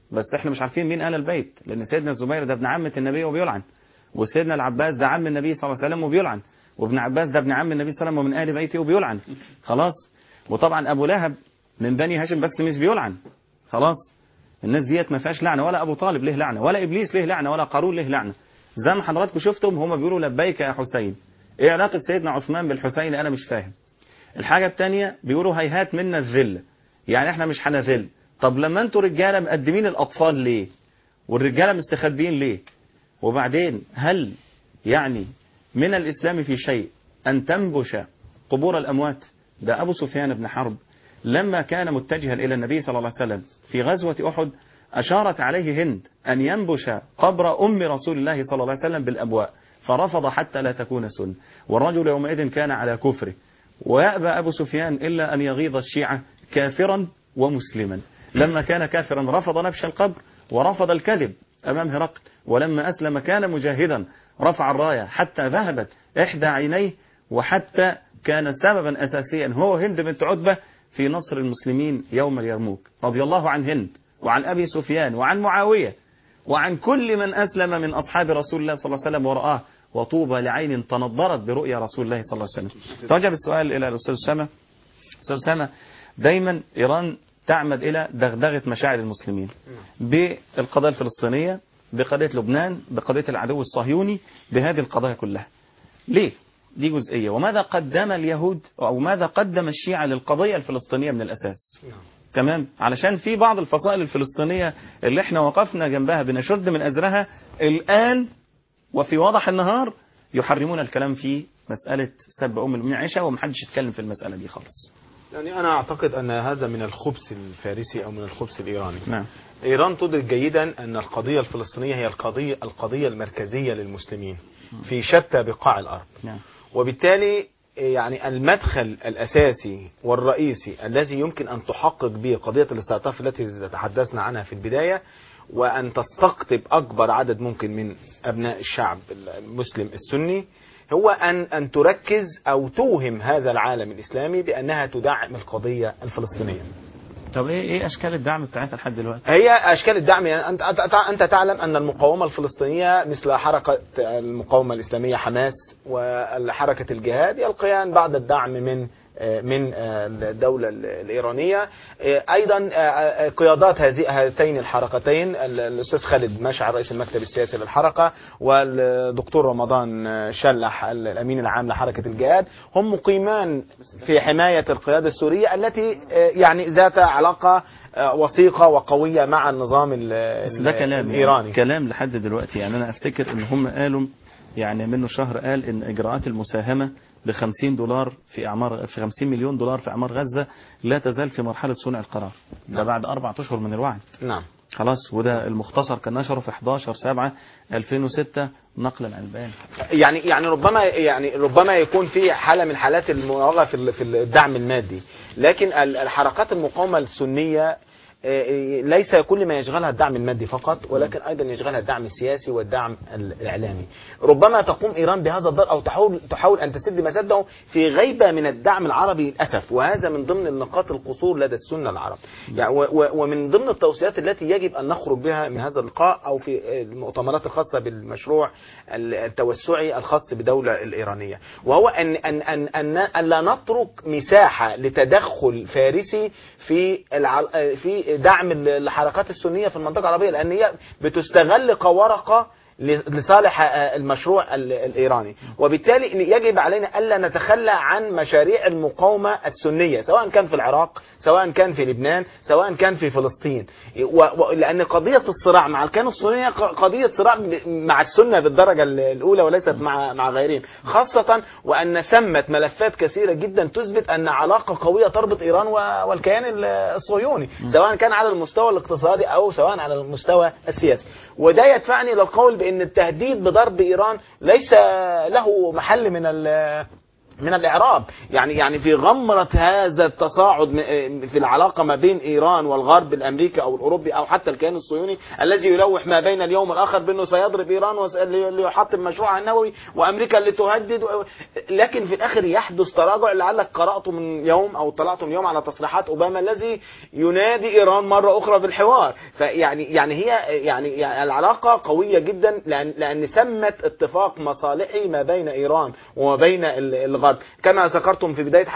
بس احنا مش عارفين مين آل البيت، لأن سيدنا الزبير ده ابن عمة النبي وبيلعن، وسيدنا العباس ده عم النبي صلى الله عليه وسلم وبيلعن، وابن عباس ده ابن عم النبي صلى الله عليه وسلم ومن آل بيته وبيلعن. خلاص. وطبعا أبو لهب من بني هاشم بس مش بيلعن. خلاص. الناس ديت ما فيهاش لعنة، ولا أبو طالب له لعنة، ولا إبليس له لعنة، ولا قارون له لعنة. زي ما حضراتكم شفتم هم بيقولوا لبيك يا حسين. إيه علاقة سيدنا عثمان بالحسين؟ أنا مش فاهم. الحاجة الثانية بيقولوا هيهات منا الذل، يعني احنا مش هنذل. طب لما انتوا رجالة مقدمين الأطفال ليه؟ والرجالة مستخبين ليه؟ وبعدين هل يعني من الإسلام في شيء أن تنبش قبور الأموات؟ ده أبو سفيان بن حرب لما كان متجها إلى النبي صلى الله عليه وسلم في غزوة أحد أشارت عليه هند أن ينبش قبر أم رسول الله صلى الله عليه وسلم بالأبواء، فرفض حتى لا تكون سنة، والرجل يومئذ كان على كفره. ويأبى أبو سفيان إلا أن يغيظ الشيعة كافرا ومسلما. لما كان كافرا رفض نبش القبر ورفض الكذب أمام هرقل، ولما أسلم كان مجاهدا رفع الراية حتى ذهبت إحدى عينيه، وحتى كان سببا أساسيا هو هند بنت عتبة في نصر المسلمين يوم اليرموك. رضي الله عن هند وعن أبي سفيان وعن معاوية وعن كل من أسلم من أصحاب رسول الله صلى الله عليه وسلم ورآه، وطوبى لعين تنضرت برؤيا رسول الله صلى الله عليه وسلم. توجه السؤال إلى الأستاذ أسامة. أستاذ أسامة، دايما إيران تعمد إلى دغدغة مشاعر المسلمين بالقضية الفلسطينية، بقضية لبنان، بقضية العدو الصهيوني، بهذه القضايا كلها. ليه؟ دي جزئية. وماذا قدم اليهود أو ماذا قدم الشيعة للقضية الفلسطينية من الأساس؟ تمام. علشان في بعض الفصائل الفلسطينية اللي احنا وقفنا جنبها بنشد من أزرها الآن وفي وضح النهار يحرمون الكلام في مسألة سب أم المؤمنين عائشة، ومحدش يتكلم في المسألة دي خالص. يعني أنا أعتقد أن هذا من الخبث الفارسي أو من الخبث الإيراني. نعم. إيران تدرك جيدا أن القضية الفلسطينية هي القضية القضية المركزية للمسلمين في شتى بقاع الأرض. نعم. وبالتالي يعني المدخل الأساسي والرئيسي الذي يمكن أن تحقق به قضية الاستعطاف التي تحدثنا عنها في البداية، وأن تستقطب أكبر عدد ممكن من أبناء الشعب المسلم السني، هو أن أن تركز أو توهم هذا العالم الإسلامي بأنها تدعم القضية الفلسطينية. طب ايه ايه اشكال الدعم بتاعتها لحد دلوقتي؟ هي اشكال الدعم، يعني انت انت تعلم ان المقاومه الفلسطينيه مثل حركه المقاومه الاسلاميه حماس وحركه الجهاد يلقيان بعض الدعم من من الدولة الإيرانية. أيضا قيادات هذه هاتين الحركتين الأستاذ خالد مشعل رئيس المكتب السياسي للحركة والدكتور رمضان شلح الأمين العام لحركة الجهاد هم مقيمان في حماية القيادة السورية التي يعني ذات علاقة وثيقة وقوية مع النظام الإيراني. كلام لحد دلوقتي. يعني أنا أفتكر إن هم قالوا يعني منه شهر قال إن إجراءات المساهمة بخمسين دولار في أعمار في خمسين مليون دولار في أعمار غزة لا تزال في مرحلة صنع القرار. ده بعد أربعة أشهر من الوعد. نعم. خلاص. وده المختصر كان نشره في حداشر سبعة ألفين وستة نقلا عن البيان. يعني يعني ربما يعني ربما يكون في حالة من حالات المراوغة في في الدعم المادي، لكن الحركات المقاومة السنية ليس كل ما يشغلها الدعم المادي فقط، ولكن أيضا يشغلها الدعم السياسي والدعم الإعلامي. ربما تقوم إيران بهذا الدور أو تحاول تحاول أن تسد مسده في غيبة من الدعم العربي للأسف، وهذا من ضمن النقاط القصور لدى السنة العرب. يعني ومن ضمن التوصيات التي يجب أن نخرج بها من هذا اللقاء أو في المؤتمرات الخاصة بالمشروع التوسعي الخاص بدولة الإيرانية، وهو أن أن أن أن, أن لا نترك مساحة لتدخل فارسي في في دعم الحركات السنية في المنطقة العربية، لأن هي بتستغل كورقة لصالح المشروع الإيراني. وبالتالي يجب علينا ألا نتخلى عن مشاريع المقاومة السنية، سواء كان في العراق، سواء كان في لبنان، سواء كان في فلسطين. لأن قضية الصراع مع الكيان الصهيوني قضية صراع مع السنة بالدرجة الأولى وليست مع مع غيرهم، خاصة وأن ثمة ملفات كثيرة جدا تثبت أن علاقة قوية تربط إيران والكيان الصهيوني، سواء كان على المستوى الاقتصادي أو سواء على المستوى السياسي. وده يدفعني للقول بأن التهديد بضرب إيران ليس له محل من من الإعراب. يعني يعني في غمرة هذا التصاعد في العلاقة ما بين إيران والغرب الأمريكي أو الأوروبي أو حتى الكيان الصهيوني الذي يلوح ما بين اليوم والآخر بأنه سيضرب إيران ليحطم مشروعها النووي وأمريكا اللي تهدد، لكن في الآخر يحدث تراجع. لعلك قرأت من يوم أو طلعت من يوم على تصريحات أوباما الذي ينادي إيران مرة أخرى في الحوار. فيعني يعني هي يعني, يعني العلاقة قوية جدا، لأن لأن ثمت اتفاق مصالحي ما بين إيران وما بين الغرب. كما ذكرتم في بداية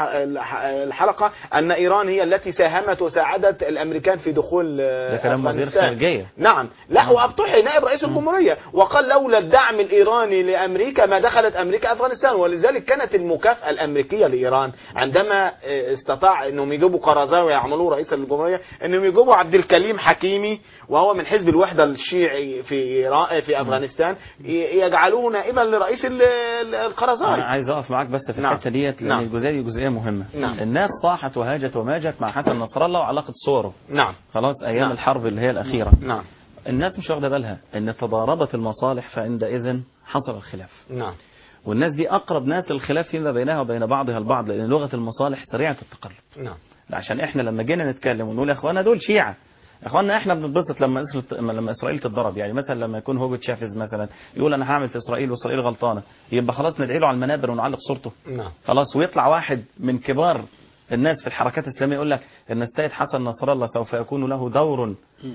الحلقة أن إيران هي التي ساهمت وساعدت الأمريكان في دخول ده كلام وزير خارجية. نعم، لا وأبطحي نائب رئيس الجمهورية وقال لولا الدعم الإيراني لأمريكا ما دخلت أمريكا أفغانستان. ولذلك كانت المكافأة الأمريكية لإيران عندما استطاع أنهم يجيبوا قرزاوي يعملوه رئيس الجمهورية، أنهم يجيبوا عبد الكليم حكيمي وهو من حزب الوحدة الشيعي في إيران في أفغانستان يجعلوه نائبا لرئيس القرزاوي. أنا عايز أقف معاك بس في الحتة ديت لأن نعم. الجزئية دي جزئية مهمة. نعم. الناس صاحت وهاجت وماجت مع حسن نصر الله وعلاقة صوره. نعم. خلاص أيام نعم. الحرب اللي هي الأخيرة. نعم. الناس مش واخدة بالها أن تضاربت المصالح فعندئذ حصل الخلاف. نعم. والناس دي أقرب ناس للخلاف فيما بينها وبين بعضها البعض، لأن لغة المصالح سريعة التقلب. نعم. عشان إحنا لما جينا نتكلم ونقول يا إخوانا دول شيعة، يا إخوانا إحنا بنتبسط لما لما إسرائيل تتضرب. يعني مثلا لما يكون هوجو تشافيز مثلا يقول أنا هعمل في إسرائيل وإسرائيل غلطانة، يبقى خلاص ندعي له على المنابر ونعلق صورته. نعم. خلاص. ويطلع واحد من كبار الناس في الحركات الإسلامية يقول لك إن السيد حسن نصر الله سوف يكون له دور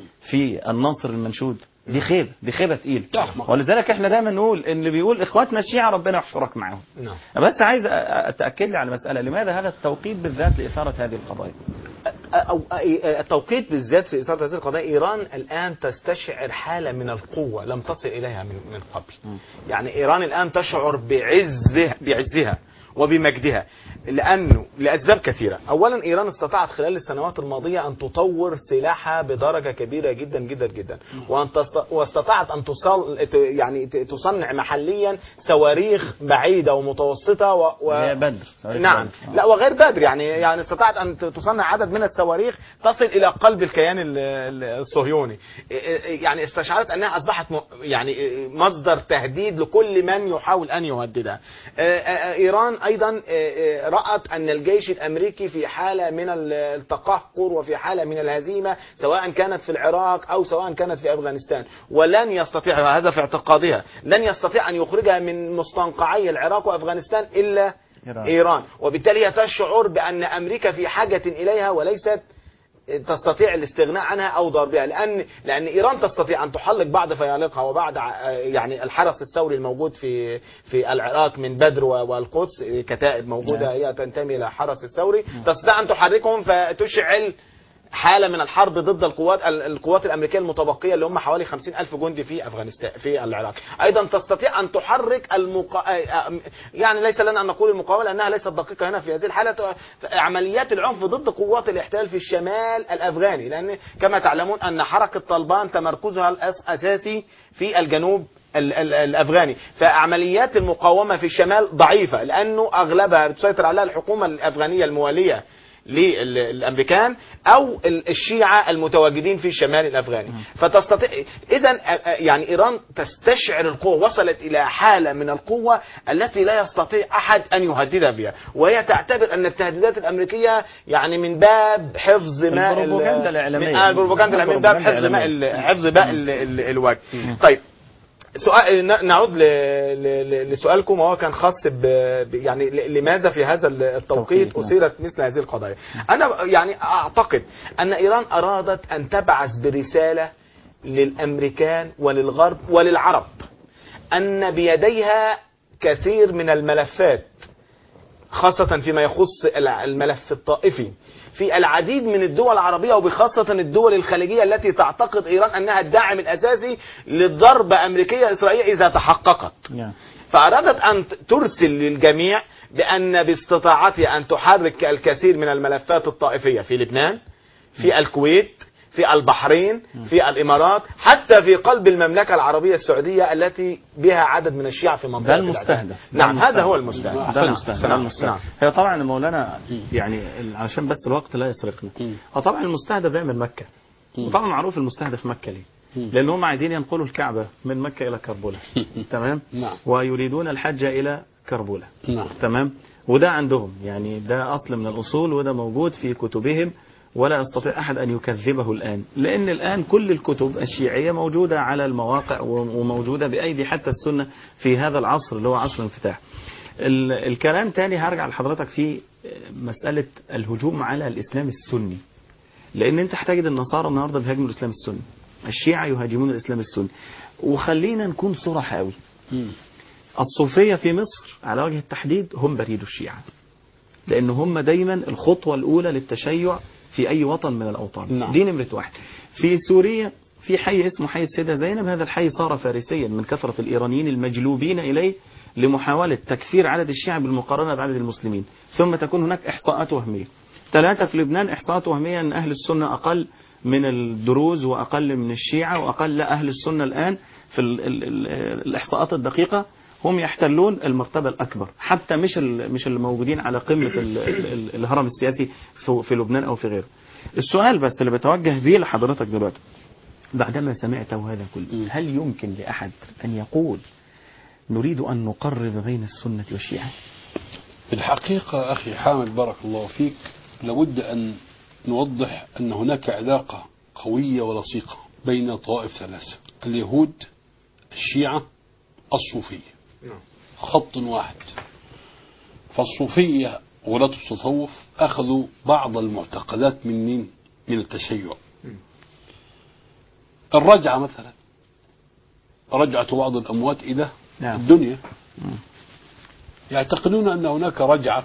في النصر المنشود. دي خيبة، دي خيبة تقيل. ولذلك احنا دايما نقول ان اللي بيقول اخواتنا الشيعة ربنا يحشرك معاهم. نعم. بس عايز اتأكد لي على مسألة، لماذا هذا التوقيت بالذات لإثارة هذه القضايا؟ أو التوقيت بالذات في إثارة هذه القضايا، إيران الآن تستشعر حالة من القوة لم تصل إليها من من قبل. يعني إيران الآن تشعر بعزها بعزها وبمجدها، لأنه لأسباب كثيرة. أولا إيران استطاعت خلال السنوات الماضية أن تطور سلاحها بدرجة كبيرة جدا جدا جدا، وأن واستطاعت أن تصل يعني تصنع محليا صواريخ بعيدة ومتوسطة و... و... بدر. نعم بدر. لا وغير بدر، يعني يعني استطاعت أن تصنع عدد من الصواريخ تصل إلى قلب الكيان الصهيوني. يعني استشعرت أنها أصبحت يعني مصدر تهديد لكل من يحاول أن يهددها. إيران أيضا رأت أن الجيش الأمريكي في حالة من التقهقر وفي حالة من الهزيمة، سواء كانت في العراق أو سواء كانت في أفغانستان، ولن يستطيع، هذا في اعتقادها، لن يستطيع أن يخرجها من مستنقعي العراق وأفغانستان إلا إيران, إيران. وبالتالي تشعر بأن أمريكا في حاجة إليها وليست تستطيع الاستغناء عنها أو ضربها، لأن لأن إيران تستطيع أن تحلق بعض فيالقها وبعض يعني الحرس الثوري الموجود في في العراق من بدر والقدس، كتائب موجودة هي تنتمي إلى الحرس الثوري، تستطيع أن تحركهم فتشعل حالة من الحرب ضد القوات القوات الأمريكية المتبقية اللي هم حوالي خمسين ألف جندي في أفغانستان في العراق. أيضا تستطيع أن تحرك المقا... يعني ليس لنا أن نقول المقاومة لأنها ليست دقيقة هنا في هذه الحالة، عمليات العنف ضد قوات الاحتلال في الشمال الأفغاني، لأن كما تعلمون أن حركة طالبان تمركزها الأساسي في الجنوب الأفغاني، فعمليات المقاومة في الشمال ضعيفة لأنه أغلبها بتسيطر عليها الحكومة الأفغانية الموالية للأمريكان أو الشيعة المتواجدين في الشمال الأفغاني. فتستطيع إذن يعني إيران تستشعر القوة، وصلت إلى حالة من القوة التي لا يستطيع أحد أن يهددها بها، وهي تعتبر أن التهديدات الأمريكية يعني من باب حفظ ماء البروباغندا الإعلامية، البروباغندا من باب حفظ ماء حفظ ماء الوجه. طيب سؤال، نعود لسؤالكم وهو كان خاص ب يعني لماذا في هذا التوقيت أثيرت مثل هذه القضايا. أنا يعني أعتقد أن إيران أرادت أن تبعث برسالة للأمريكان وللغرب وللعرب أن بيديها كثير من الملفات، خاصة فيما يخص الملف الطائفي في العديد من الدول العربية وبخاصة الدول الخليجية التي تعتقد إيران أنها الداعم الأساسي للضربة أمريكية إسرائيلية إذا تحققت. فأرادت أن ترسل للجميع بأن باستطاعتها أن تحرك الكثير من الملفات الطائفية في لبنان، في الكويت، في البحرين، في الإمارات، حتى في قلب المملكة العربية السعودية التي بها عدد من الشيعة في منطقة ده المستهدف. نعم هذا هو المستهدف. ده المستهدف. ده المستهدف. هي طبعا مولانا يعني علشان بس الوقت لا يسرقنا، هو طبعا المستهدف ده من مكة، وطبعا معروف المستهدف مكة ليه؟ لأن هم عايزين ينقلوا الكعبة من مكة إلى كربلاء. تمام؟ ويريدون الحج إلى كربلة. نعم. تمام. وده عندهم يعني ده أصل من الأصول، وده موجود في كتبهم، ولا يستطيع أحد أن يكذبه الآن، لأن الآن كل الكتب الشيعية موجودة على المواقع وموجودة بأيدي حتى السنة في هذا العصر اللي هو عصر الانفتاح. الكلام تاني هرجع لحضرتك في مسألة الهجوم على الإسلام السني، لأن أنت هتجد النصارى النهاردة بيهاجموا الإسلام السني، الشيعة يهاجمون الإسلام السني. وخلينا نكون صراحة قوي، الصوفية في مصر على وجه التحديد هم بريد الشيعة، لأن هم دايما الخطوة الأولى للتشيع في أي وطن من الأوطان. نعم. دي نمرة واحد. في سوريا في حي اسمه حي السيدة زينب، هذا الحي صار فارسيا من كثرة الإيرانيين المجلوبين إليه لمحاولة تكثير عدد الشيعة بالمقارنة بعدد المسلمين. ثم تكون هناك إحصاءات وهمية. ثلاثة في لبنان إحصاءات وهمية أن أهل السنة أقل من الدروز وأقل من الشيعة وأقل أهل السنة الآن في ال ال ال الإحصاءات الدقيقة هم يحتلون المرتبة الأكبر، حتى مش مش اللي موجودين على قمة ال ال الهرم السياسي في, في لبنان أو في غيره. السؤال بس اللي بتوجه به لحضرتك دلوقتي بعدما سمعت هذا كله، هل يمكن لأحد أن يقول نريد أن نقرب بين السنة والشيعة؟ في الحقيقة أخي حامد بارك الله فيك، لابد أن نوضح أن هناك علاقة قوية ولصيقة بين طوائف ثلاثة: اليهود، الشيعة، الصوفية، خط واحد. فالصوفية ولاة التصوف أخذوا بعض المعتقدات من مين؟ من التشيع. الرجعة مثلا، رجعة بعض الأموات إلى نعم. الدنيا، يعتقدون أن هناك رجعة،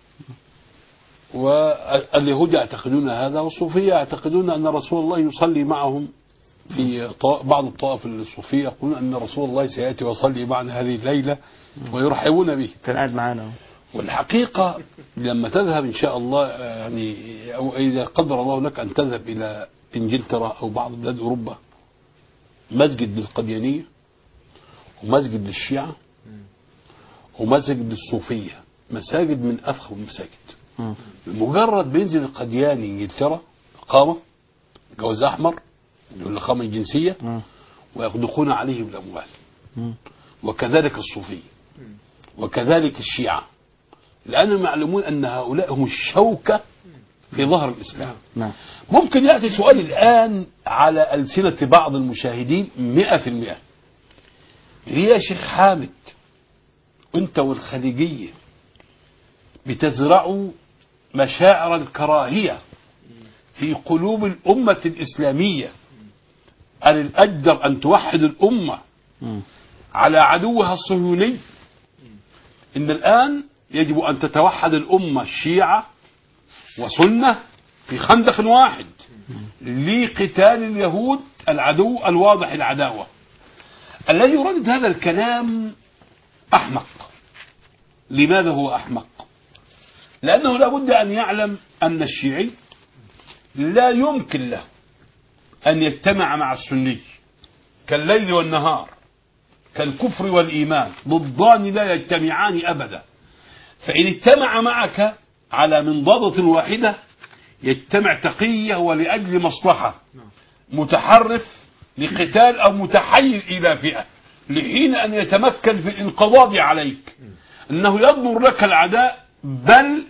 واليهود يعتقدون هذا، والصوفية يعتقدون أن رسول الله يصلي معهم. في بعض الطوائف الصوفية يقولون أن رسول الله سيأتي ويصلي معنا هذه الليلة ويرحبون به. كان قاعد معنا. والحقيقة لما تذهب إن شاء الله، يعني أو إذا قدر الله لك أن تذهب إلى إنجلترا أو بعض بلاد أوروبا، مسجد للقديانية ومسجد للشيعة ومسجد للصوفية، مساجد من أفخم المساجد. بمجرد بينزل القدياني إنجلترا إقامة جواز أحمر الإقامة الجنسية ويغدقون عليه بالأموال، وكذلك الصوفية وكذلك الشيعة، لأنهم يعلمون أن هؤلاء هم الشوكة في ظهر الإسلام. ممكن يأتي سؤال الآن على ألسنة بعض المشاهدين مئة في المئة: ليه يا شيخ حامد أنت والخليجية بتزرعوا مشاعر الكراهية في قلوب الأمة الإسلامية؟ أن الأجدر أن توحد الأمة على عدوها الصهيوني. إن الآن يجب أن تتوحد الأمة الشيعة وسنة في خندق واحد لقتال اليهود العدو الواضح العداوة. الذي يردد هذا الكلام أحمق. لماذا هو أحمق؟ لأنه لابد أن يعلم أن الشيعي لا يمكن له أن يجتمع مع السني كالليل والنهار، كالكفر والإيمان، ضدان لا يجتمعان أبدا. فإن اجتمع معك على منضدة واحدة يجتمع تقية ولأجل مصلحة، متحرف لقتال أو متحيز إلى فئة لحين أن يتمكن في الانقضاض عليك، أنه يضمر لك العداء. بل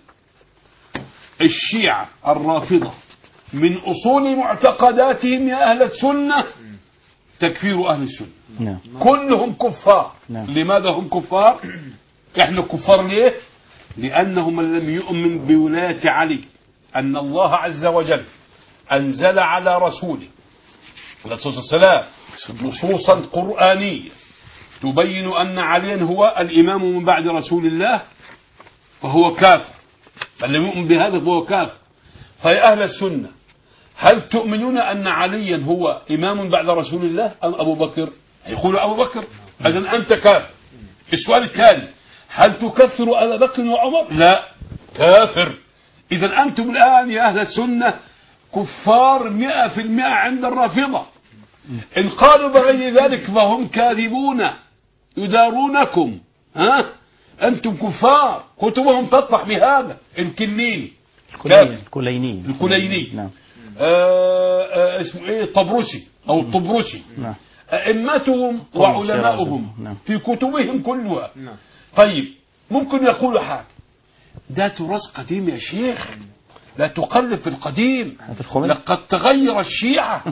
الشيعة الرافضة من أصول معتقداتهم يا أهل السنة تكفير أهل السنة. كلهم كفار. لماذا هم كفار؟ إحنا كفار ليه؟ لأنه من لم يؤمن بولاية علي أن الله عز وجل أنزل على رسوله عليه الصلاة والسلام نصوصا قرآنية تبين أن عليا هو الإمام من بعد رسول الله فهو كافر. من لم يؤمن بهذا فهو كافر. فيا أهل السنة، هل تؤمنون أن عليا هو إمام بعد رسول الله أم أبو بكر؟ يقول أبو بكر، إذن أنت كافر. السؤال الثاني: هل تكفر أبا بكر وعمر؟ لا، كافر. إذن أنتم الآن يا أهل السنة كفار مئة في المئة عند الرافضة. إن قالوا بغير ذلك فهم كاذبون يدارونكم. ها؟ أنتم كفار. كتبهم تطلع بهذا. الكليني الكليني الكليني نعم. آه آه اسمه ايه؟ الطبرسي او الطبرسي. ائمتهم وعلماؤهم في كتبهم كلها. طيب ممكن يقول حاجة. ده تراث قديم يا شيخ، لا تقلب في القديم، لقد تغير الشيعة.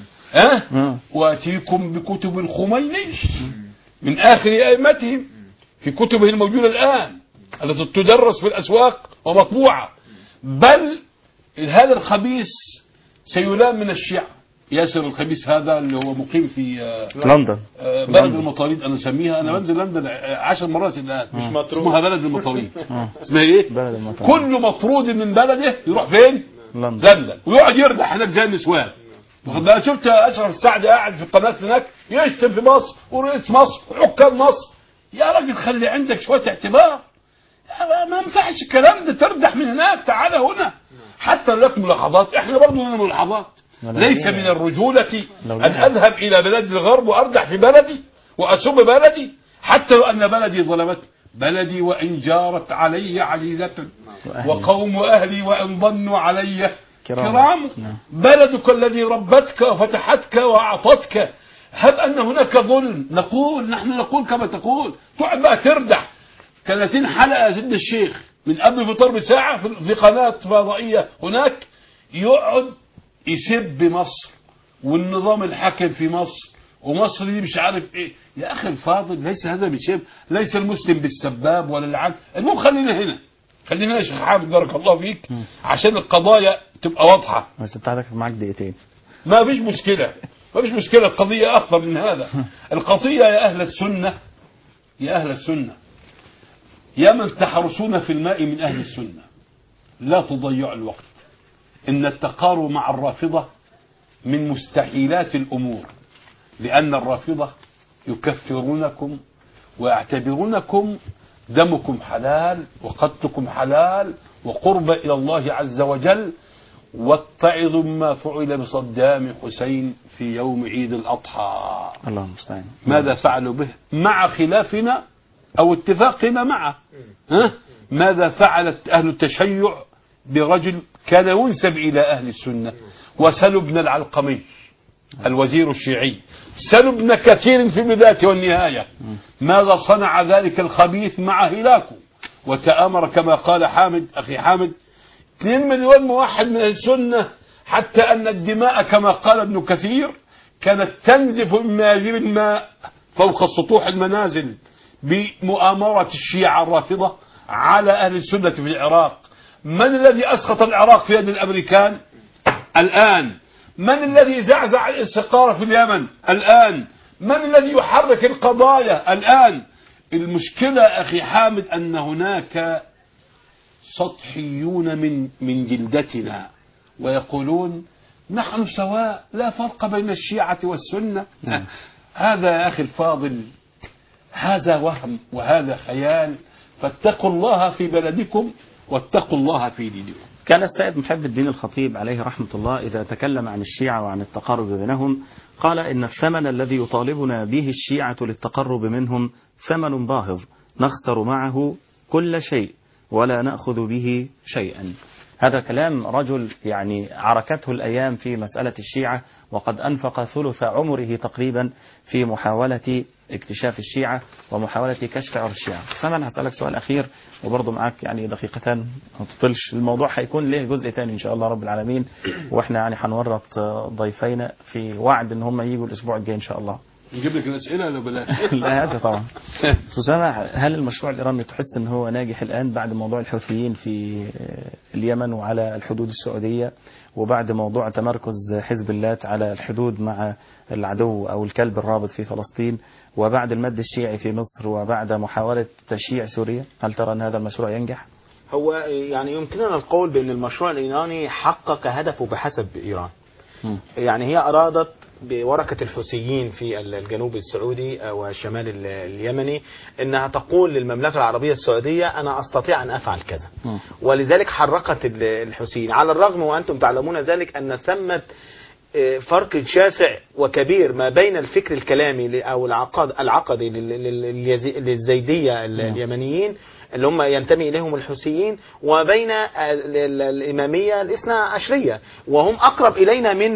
أه؟ واتيكم بكتب الخميني من آخر أئمتهم في كتبه الموجودة الآن التي تدرس في الأسواق ومطبوعة. بل هذا الخبيث سيلام من الشيعة. ياسر الخبيث هذا اللي هو مقيم في لندن، بلد المطاريد أنا أسميها، أنا بنزل لندن عشر مرات الآن، مش مطرود، اسمها بلد المطاريد. اسمها إيه؟ بلد المطاريد. كل مطرود من بلده يروح فين؟ لندن, لندن. ويقعد يردح هناك زي النسوان. بقى شفت أشرف السعد قاعد في القناة هناك يشتم في مصر ورئيس مصر وحكام مصر. يا راجل خلي عندك شوية اعتبار، ما ينفعش الكلام ده، تردح من هناك تعال هنا. حتى لو لك ملاحظات، احنا برضه لنا ملاحظات. ليس من الرجولة أن أذهب إلى بلاد الغرب وأردح في بلدي وأسب بلدي حتى لو أن بلدي ظلمتني. بلدي وإن جارت علي عزيزة وقوم أهلي وإن ظنوا علي كرام, كرام. بلدك الذي ربتك وفتحتك وأعطتك. هب أن هناك ظلم نقول، نحن نقول كما تقول. تقعد بقى تردح ثلاثين حلقة يا سيد الشيخ من قبل الفطار بساعة في قناة فضائية هناك، يقعد يسب مصر والنظام الحاكم في مصر ومصر دي مش عارف ايه. يا اخي الفاضل، ليس هذا بيسب، ليس المسلم بالسباب ولا العدل. المهم خلينا هنا، خلينا هنا يا شيخ حامد بارك الله فيك عشان القضايا تبقى واضحه. بس بتاعتك معاك دقيقتين. ما فيش مشكله، ما فيش مشكله، القضيه اخطر من هذا. القضيه يا اهل السنه، يا اهل السنه، يا من تحرسون في الماء من اهل السنه، لا تضيعوا الوقت. إن التقارب مع الرافضة من مستحيلات الأمور، لأن الرافضة يكفرونكم ويعتبرونكم دمكم حلال وقتلكم حلال وقرب إلى الله عز وجل. واتعظوا ما فعل بصدام حسين في يوم عيد الأضحى. الله المستعان. ماذا فعلوا به مع خلافنا أو اتفاقنا معه؟ ها؟ ماذا فعلت أهل التشيع برجل كان ينسب إلى أهل السنة؟ وسلوا ابن العلقمي الوزير الشيعي، سلوا ابن كثير في البداية والنهاية. ماذا صنع ذلك الخبيث مع هلاكه؟ وتآمر كما قال حامد أخي حامد اثنين مليون موحد من السنة، حتى أن الدماء كما قال ابن كثير كانت تنزف من منازل الماء فوق سطوح المنازل بمؤامرة الشيعة الرافضة على أهل السنة في العراق. من الذي أسقط العراق في يد الأمريكان الآن؟ من الذي زعزع الاستقرار في اليمن الآن؟ من الذي يحرك القضايا الآن؟ المشكلة أخي حامد أن هناك سطحيون من من جلدتنا ويقولون نحن سواء، لا فرق بين الشيعة والسنة. هذا يا أخي الفاضل هذا وهم وهذا خيال. فاتقوا الله في بلدكم واتقوا الله في دينكم. كان السيد محب الدين الخطيب عليه رحمة الله إذا تكلم عن الشيعة وعن التقرب بينهم قال إن الثمن الذي يطالبنا به الشيعة للتقرب منهم ثمن باهظ نخسر معه كل شيء ولا نأخذ به شيئا. هذا كلام رجل يعني عركته الأيام في مسألة الشيعة، وقد أنفق ثلث عمره تقريبا في محاولة اكتشاف الشيعة ومحاولة كشف عر الشيعة. سامع هسألك سؤال أخير وبرضه معاك يعني دقيقتان ما تطلش، الموضوع هيكون له جزء تاني إن شاء الله رب العالمين، وإحنا يعني هنورط ضيفينا في وعد إن هم يجوا الأسبوع الجاي إن شاء الله. نجيب لك الأسئلة ولا بلاش؟ لا هذا طبعا. سامع، هل المشروع الإيراني تحس إن هو ناجح الآن بعد موضوع الحوثيين في اليمن وعلى الحدود السعودية، وبعد موضوع تمركز حزب الله على الحدود مع العدو أو الكلب الرابط في فلسطين، وبعد المد الشيعي في مصر، وبعد محاولة تشييع سوريا؟ هل ترى أن هذا المشروع ينجح؟ هو يعني يمكننا القول بأن المشروع الإيراني حقق هدفه بحسب إيران. م. يعني هي أرادت بورقة الحوثيين في الجنوب السعودي والشمال اليمني أنها تقول للمملكة العربية السعودية أنا أستطيع أن أفعل كذا، م. ولذلك حركت الحوثيين، على الرغم وأنتم تعلمون ذلك أن ثمة فرق شاسع وكبير ما بين الفكر الكلامي أو العقد العقدي للزيدية اليمنيين اللي هم ينتمي إليهم الحوثيين، وبين الإمامية الاثنى عشرية، وهم أقرب إلينا من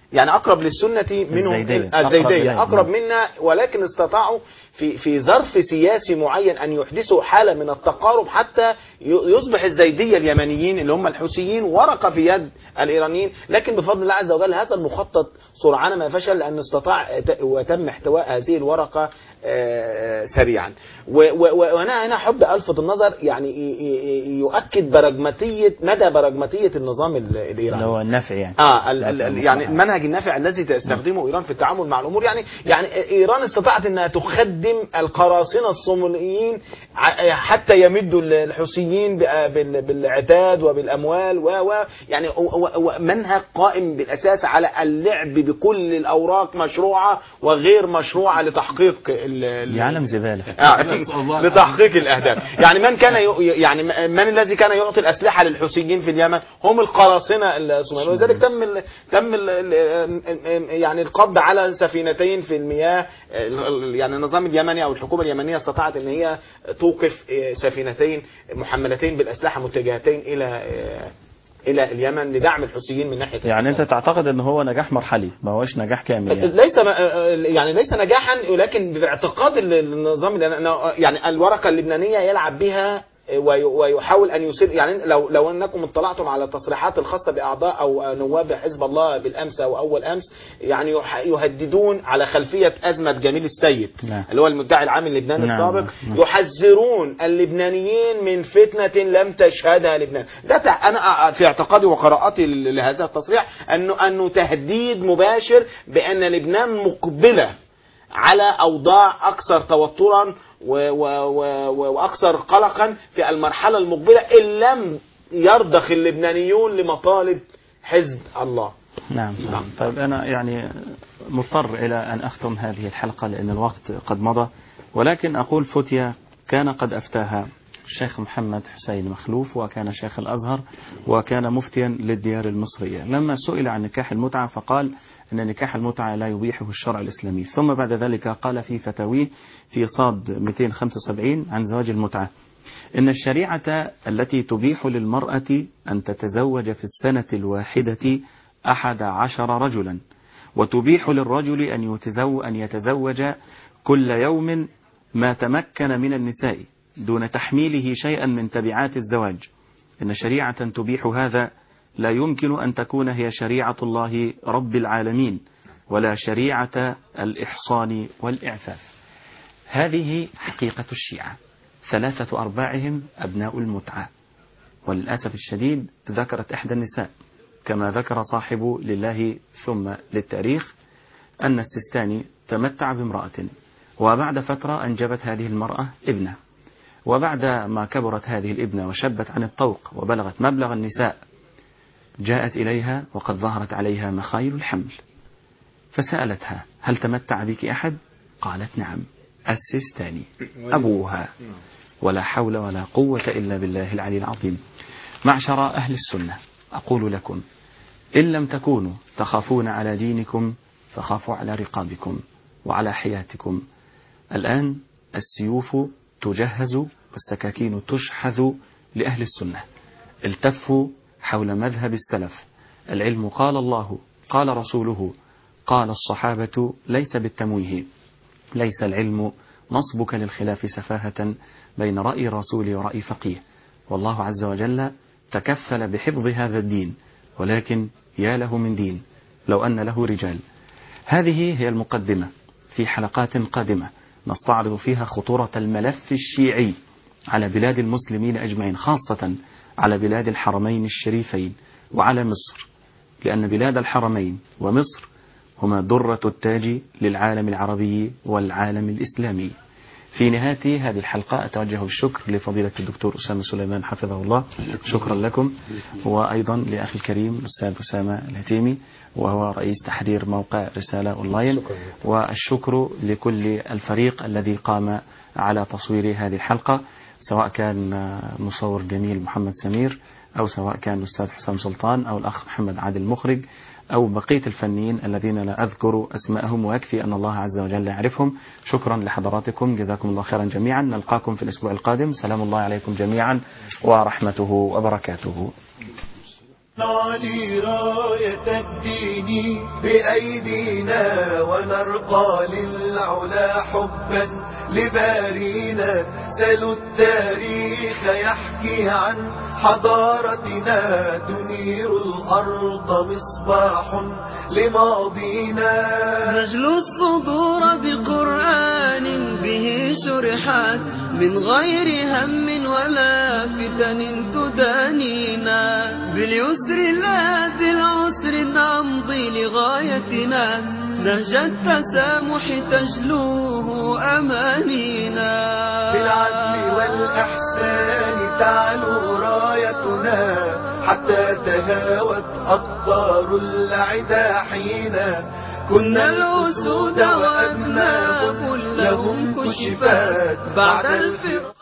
يعني أقرب للسنة منهم الزيدية. الزيدية أقرب أقرب منا، ولكن استطاعوا في في ظرف سياسي معين أن يحدثوا حالة من التقارب حتى يصبح الزيدية اليمنيين اللي هم الحوثيين ورقة في يد الإيرانيين. لكن بفضل الله عز وجل هذا المخطط سرعان ما فشل، لأن استطاع وتم احتواء هذه الورقة سريعا. وأنا هنا أحب ألفت النظر، يعني يؤكد براجماتية مدى براجماتية النظام الإيراني اللي هو النفع يعني اه ال ال يعني المنهج النافع الذي تستخدمه إيران في التعامل مع الأمور. يعني يعني إيران استطاعت أنها تخدم القراصنة الصوماليين حتى يمدوا الحوثيين بالعتاد وبالأموال و يعني منهج قائم بالأساس على اللعب بكل الأوراق مشروعة وغير مشروعة لتحقيق يعلم زبالة آه لتحقيق الأهداف. يعني من كان يعني من الذي كان يعطي الأسلحة للحوثيين في اليمن هم القراصنة الصوماليين، ولذلك تم ال تم ال يعني القبض على سفينتين في المياه. يعني النظام اليمني أو الحكومة اليمنية استطاعت أن هي توقف سفينتين محملتين بالأسلحة متجهتين إلى الى اليمن لدعم الحوثيين من ناحيه. يعني انت تعتقد ان هو نجاح مرحلي ما هوش نجاح كامل؟ يعني ليس يعني ليس نجاحا، ولكن باعتقاد النظام يعني الورقه اللبنانيه يلعب بها ويحاول ان يصير. يعني لو لو انكم اطلعتم على التصريحات الخاصه باعضاء او نواب حزب الله بالامس او اول امس، يعني يهددون على خلفيه ازمه جميل السيد نعم. اللي هو المدعي العام اللبناني نعم. السابق، نعم. يحذرون اللبنانيين من فتنه لم تشهدها لبنان. ده انا في اعتقادي وقراءتي لهذا التصريح انه انه تهديد مباشر بان لبنان مقبله على أوضاع أكثر توترا وأكثر قلقا في المرحلة المقبلة إن لم يرضخ اللبنانيون لمطالب حزب الله. نعم. نعم. طيب أنا يعني مضطر إلى أن أختم هذه الحلقة لأن الوقت قد مضى، ولكن أقول فتية كان قد أفتاها الشيخ محمد حسين مخلوف، وكان شيخ الأزهر، وكان مفتيا للديار المصرية. لما سئل عن نكاح المتعة فقال أن نكاح المتعة لا يبيحه الشرع الإسلامي. ثم بعد ذلك قال في فتاويه في صاد مئتين وخمسة وسبعين عن زواج المتعة إن الشريعة التي تبيح للمرأة أن تتزوج في السنة الواحدة أحد عشر رجلا، وتبيح للرجل أن يتزوج, أن يتزوج كل يوم ما تمكن من النساء دون تحميله شيئا من تبعات الزواج. إن شريعة تبيح هذا لا يمكن أن تكون هي شريعة الله رب العالمين ولا شريعة الإحصان والإعفاف. هذه حقيقة الشيعة، ثلاثة أرباعهم أبناء المتعة. وللأسف الشديد ذكرت إحدى النساء كما ذكر صاحب لله ثم للتاريخ أن السيستاني تمتع بامرأة، وبعد فترة أنجبت هذه المرأة ابنة، وبعد ما كبرت هذه الابنة وشبت عن الطوق وبلغت مبلغ النساء جاءت إليها وقد ظهرت عليها مخايل الحمل، فسألتها هل تمتع بك أحد؟ قالت نعم، السيستاني أبوها. ولا حول ولا قوة إلا بالله العلي العظيم. معشر أهل السنة، أقول لكم إن لم تكونوا تخافون على دينكم فخافوا على رقابكم وعلى حياتكم. الآن السيوف تجهز والسكاكين تشحذ لأهل السنة. التفوا حول مذهب السلف. العلم قال الله قال رسوله قال الصحابة، ليس بالتمويه. ليس العلم نصبك للخلاف سفاهة بين رأي رسول ورأي فقيه. والله عز وجل تكفل بحفظ هذا الدين، ولكن يا له من دين لو أن له رجال. هذه هي المقدمة. في حلقات قادمة نستعرض فيها خطورة الملف الشيعي على بلاد المسلمين أجمعين، خاصة على بلاد الحرمين الشريفين وعلى مصر، لأن بلاد الحرمين ومصر هما درة التاج للعالم العربي والعالم الإسلامي. في نهاية هذه الحلقة أتوجه بالشكر لفضيلة الدكتور أسامة سليمان حفظه الله، شكرا لكم، وأيضا لأخي الكريم الأستاذ أسامة الهتيمي وهو رئيس تحرير موقع رسالة أونلاين، والشكر لكل الفريق الذي قام على تصوير هذه الحلقة، سواء كان مصور جميل محمد سمير، أو سواء كان الأستاذ حسام سلطان، أو الأخ محمد عادل المخرج، أو بقية الفنيين الذين لا أذكر أسماءهم ويكفي أن الله عز وجل يعرفهم. شكرا لحضراتكم، جزاكم الله خيرا جميعا. نلقاكم في الأسبوع القادم. سلام الله عليكم جميعا ورحمته وبركاته. نعلي راية الدين بأيدينا ونرقى للعلا حبا لبارينا. سلوا التاريخ يحكي عن حضارتنا تنير الأرض مصباح لماضينا. نجلو الصدور بقرآن به شرحات من غير هم ولا فتن تدانينا. باليسر لا بالعسر نمضي لغايتنا. نهج التسامح تجلوه أمانينا. بالعدل والإحسان تعلو رايتنا حتى تهاوت أقطار العدا حينا. كنا الأسود وأبناء لهم كشفات بعد الفرق.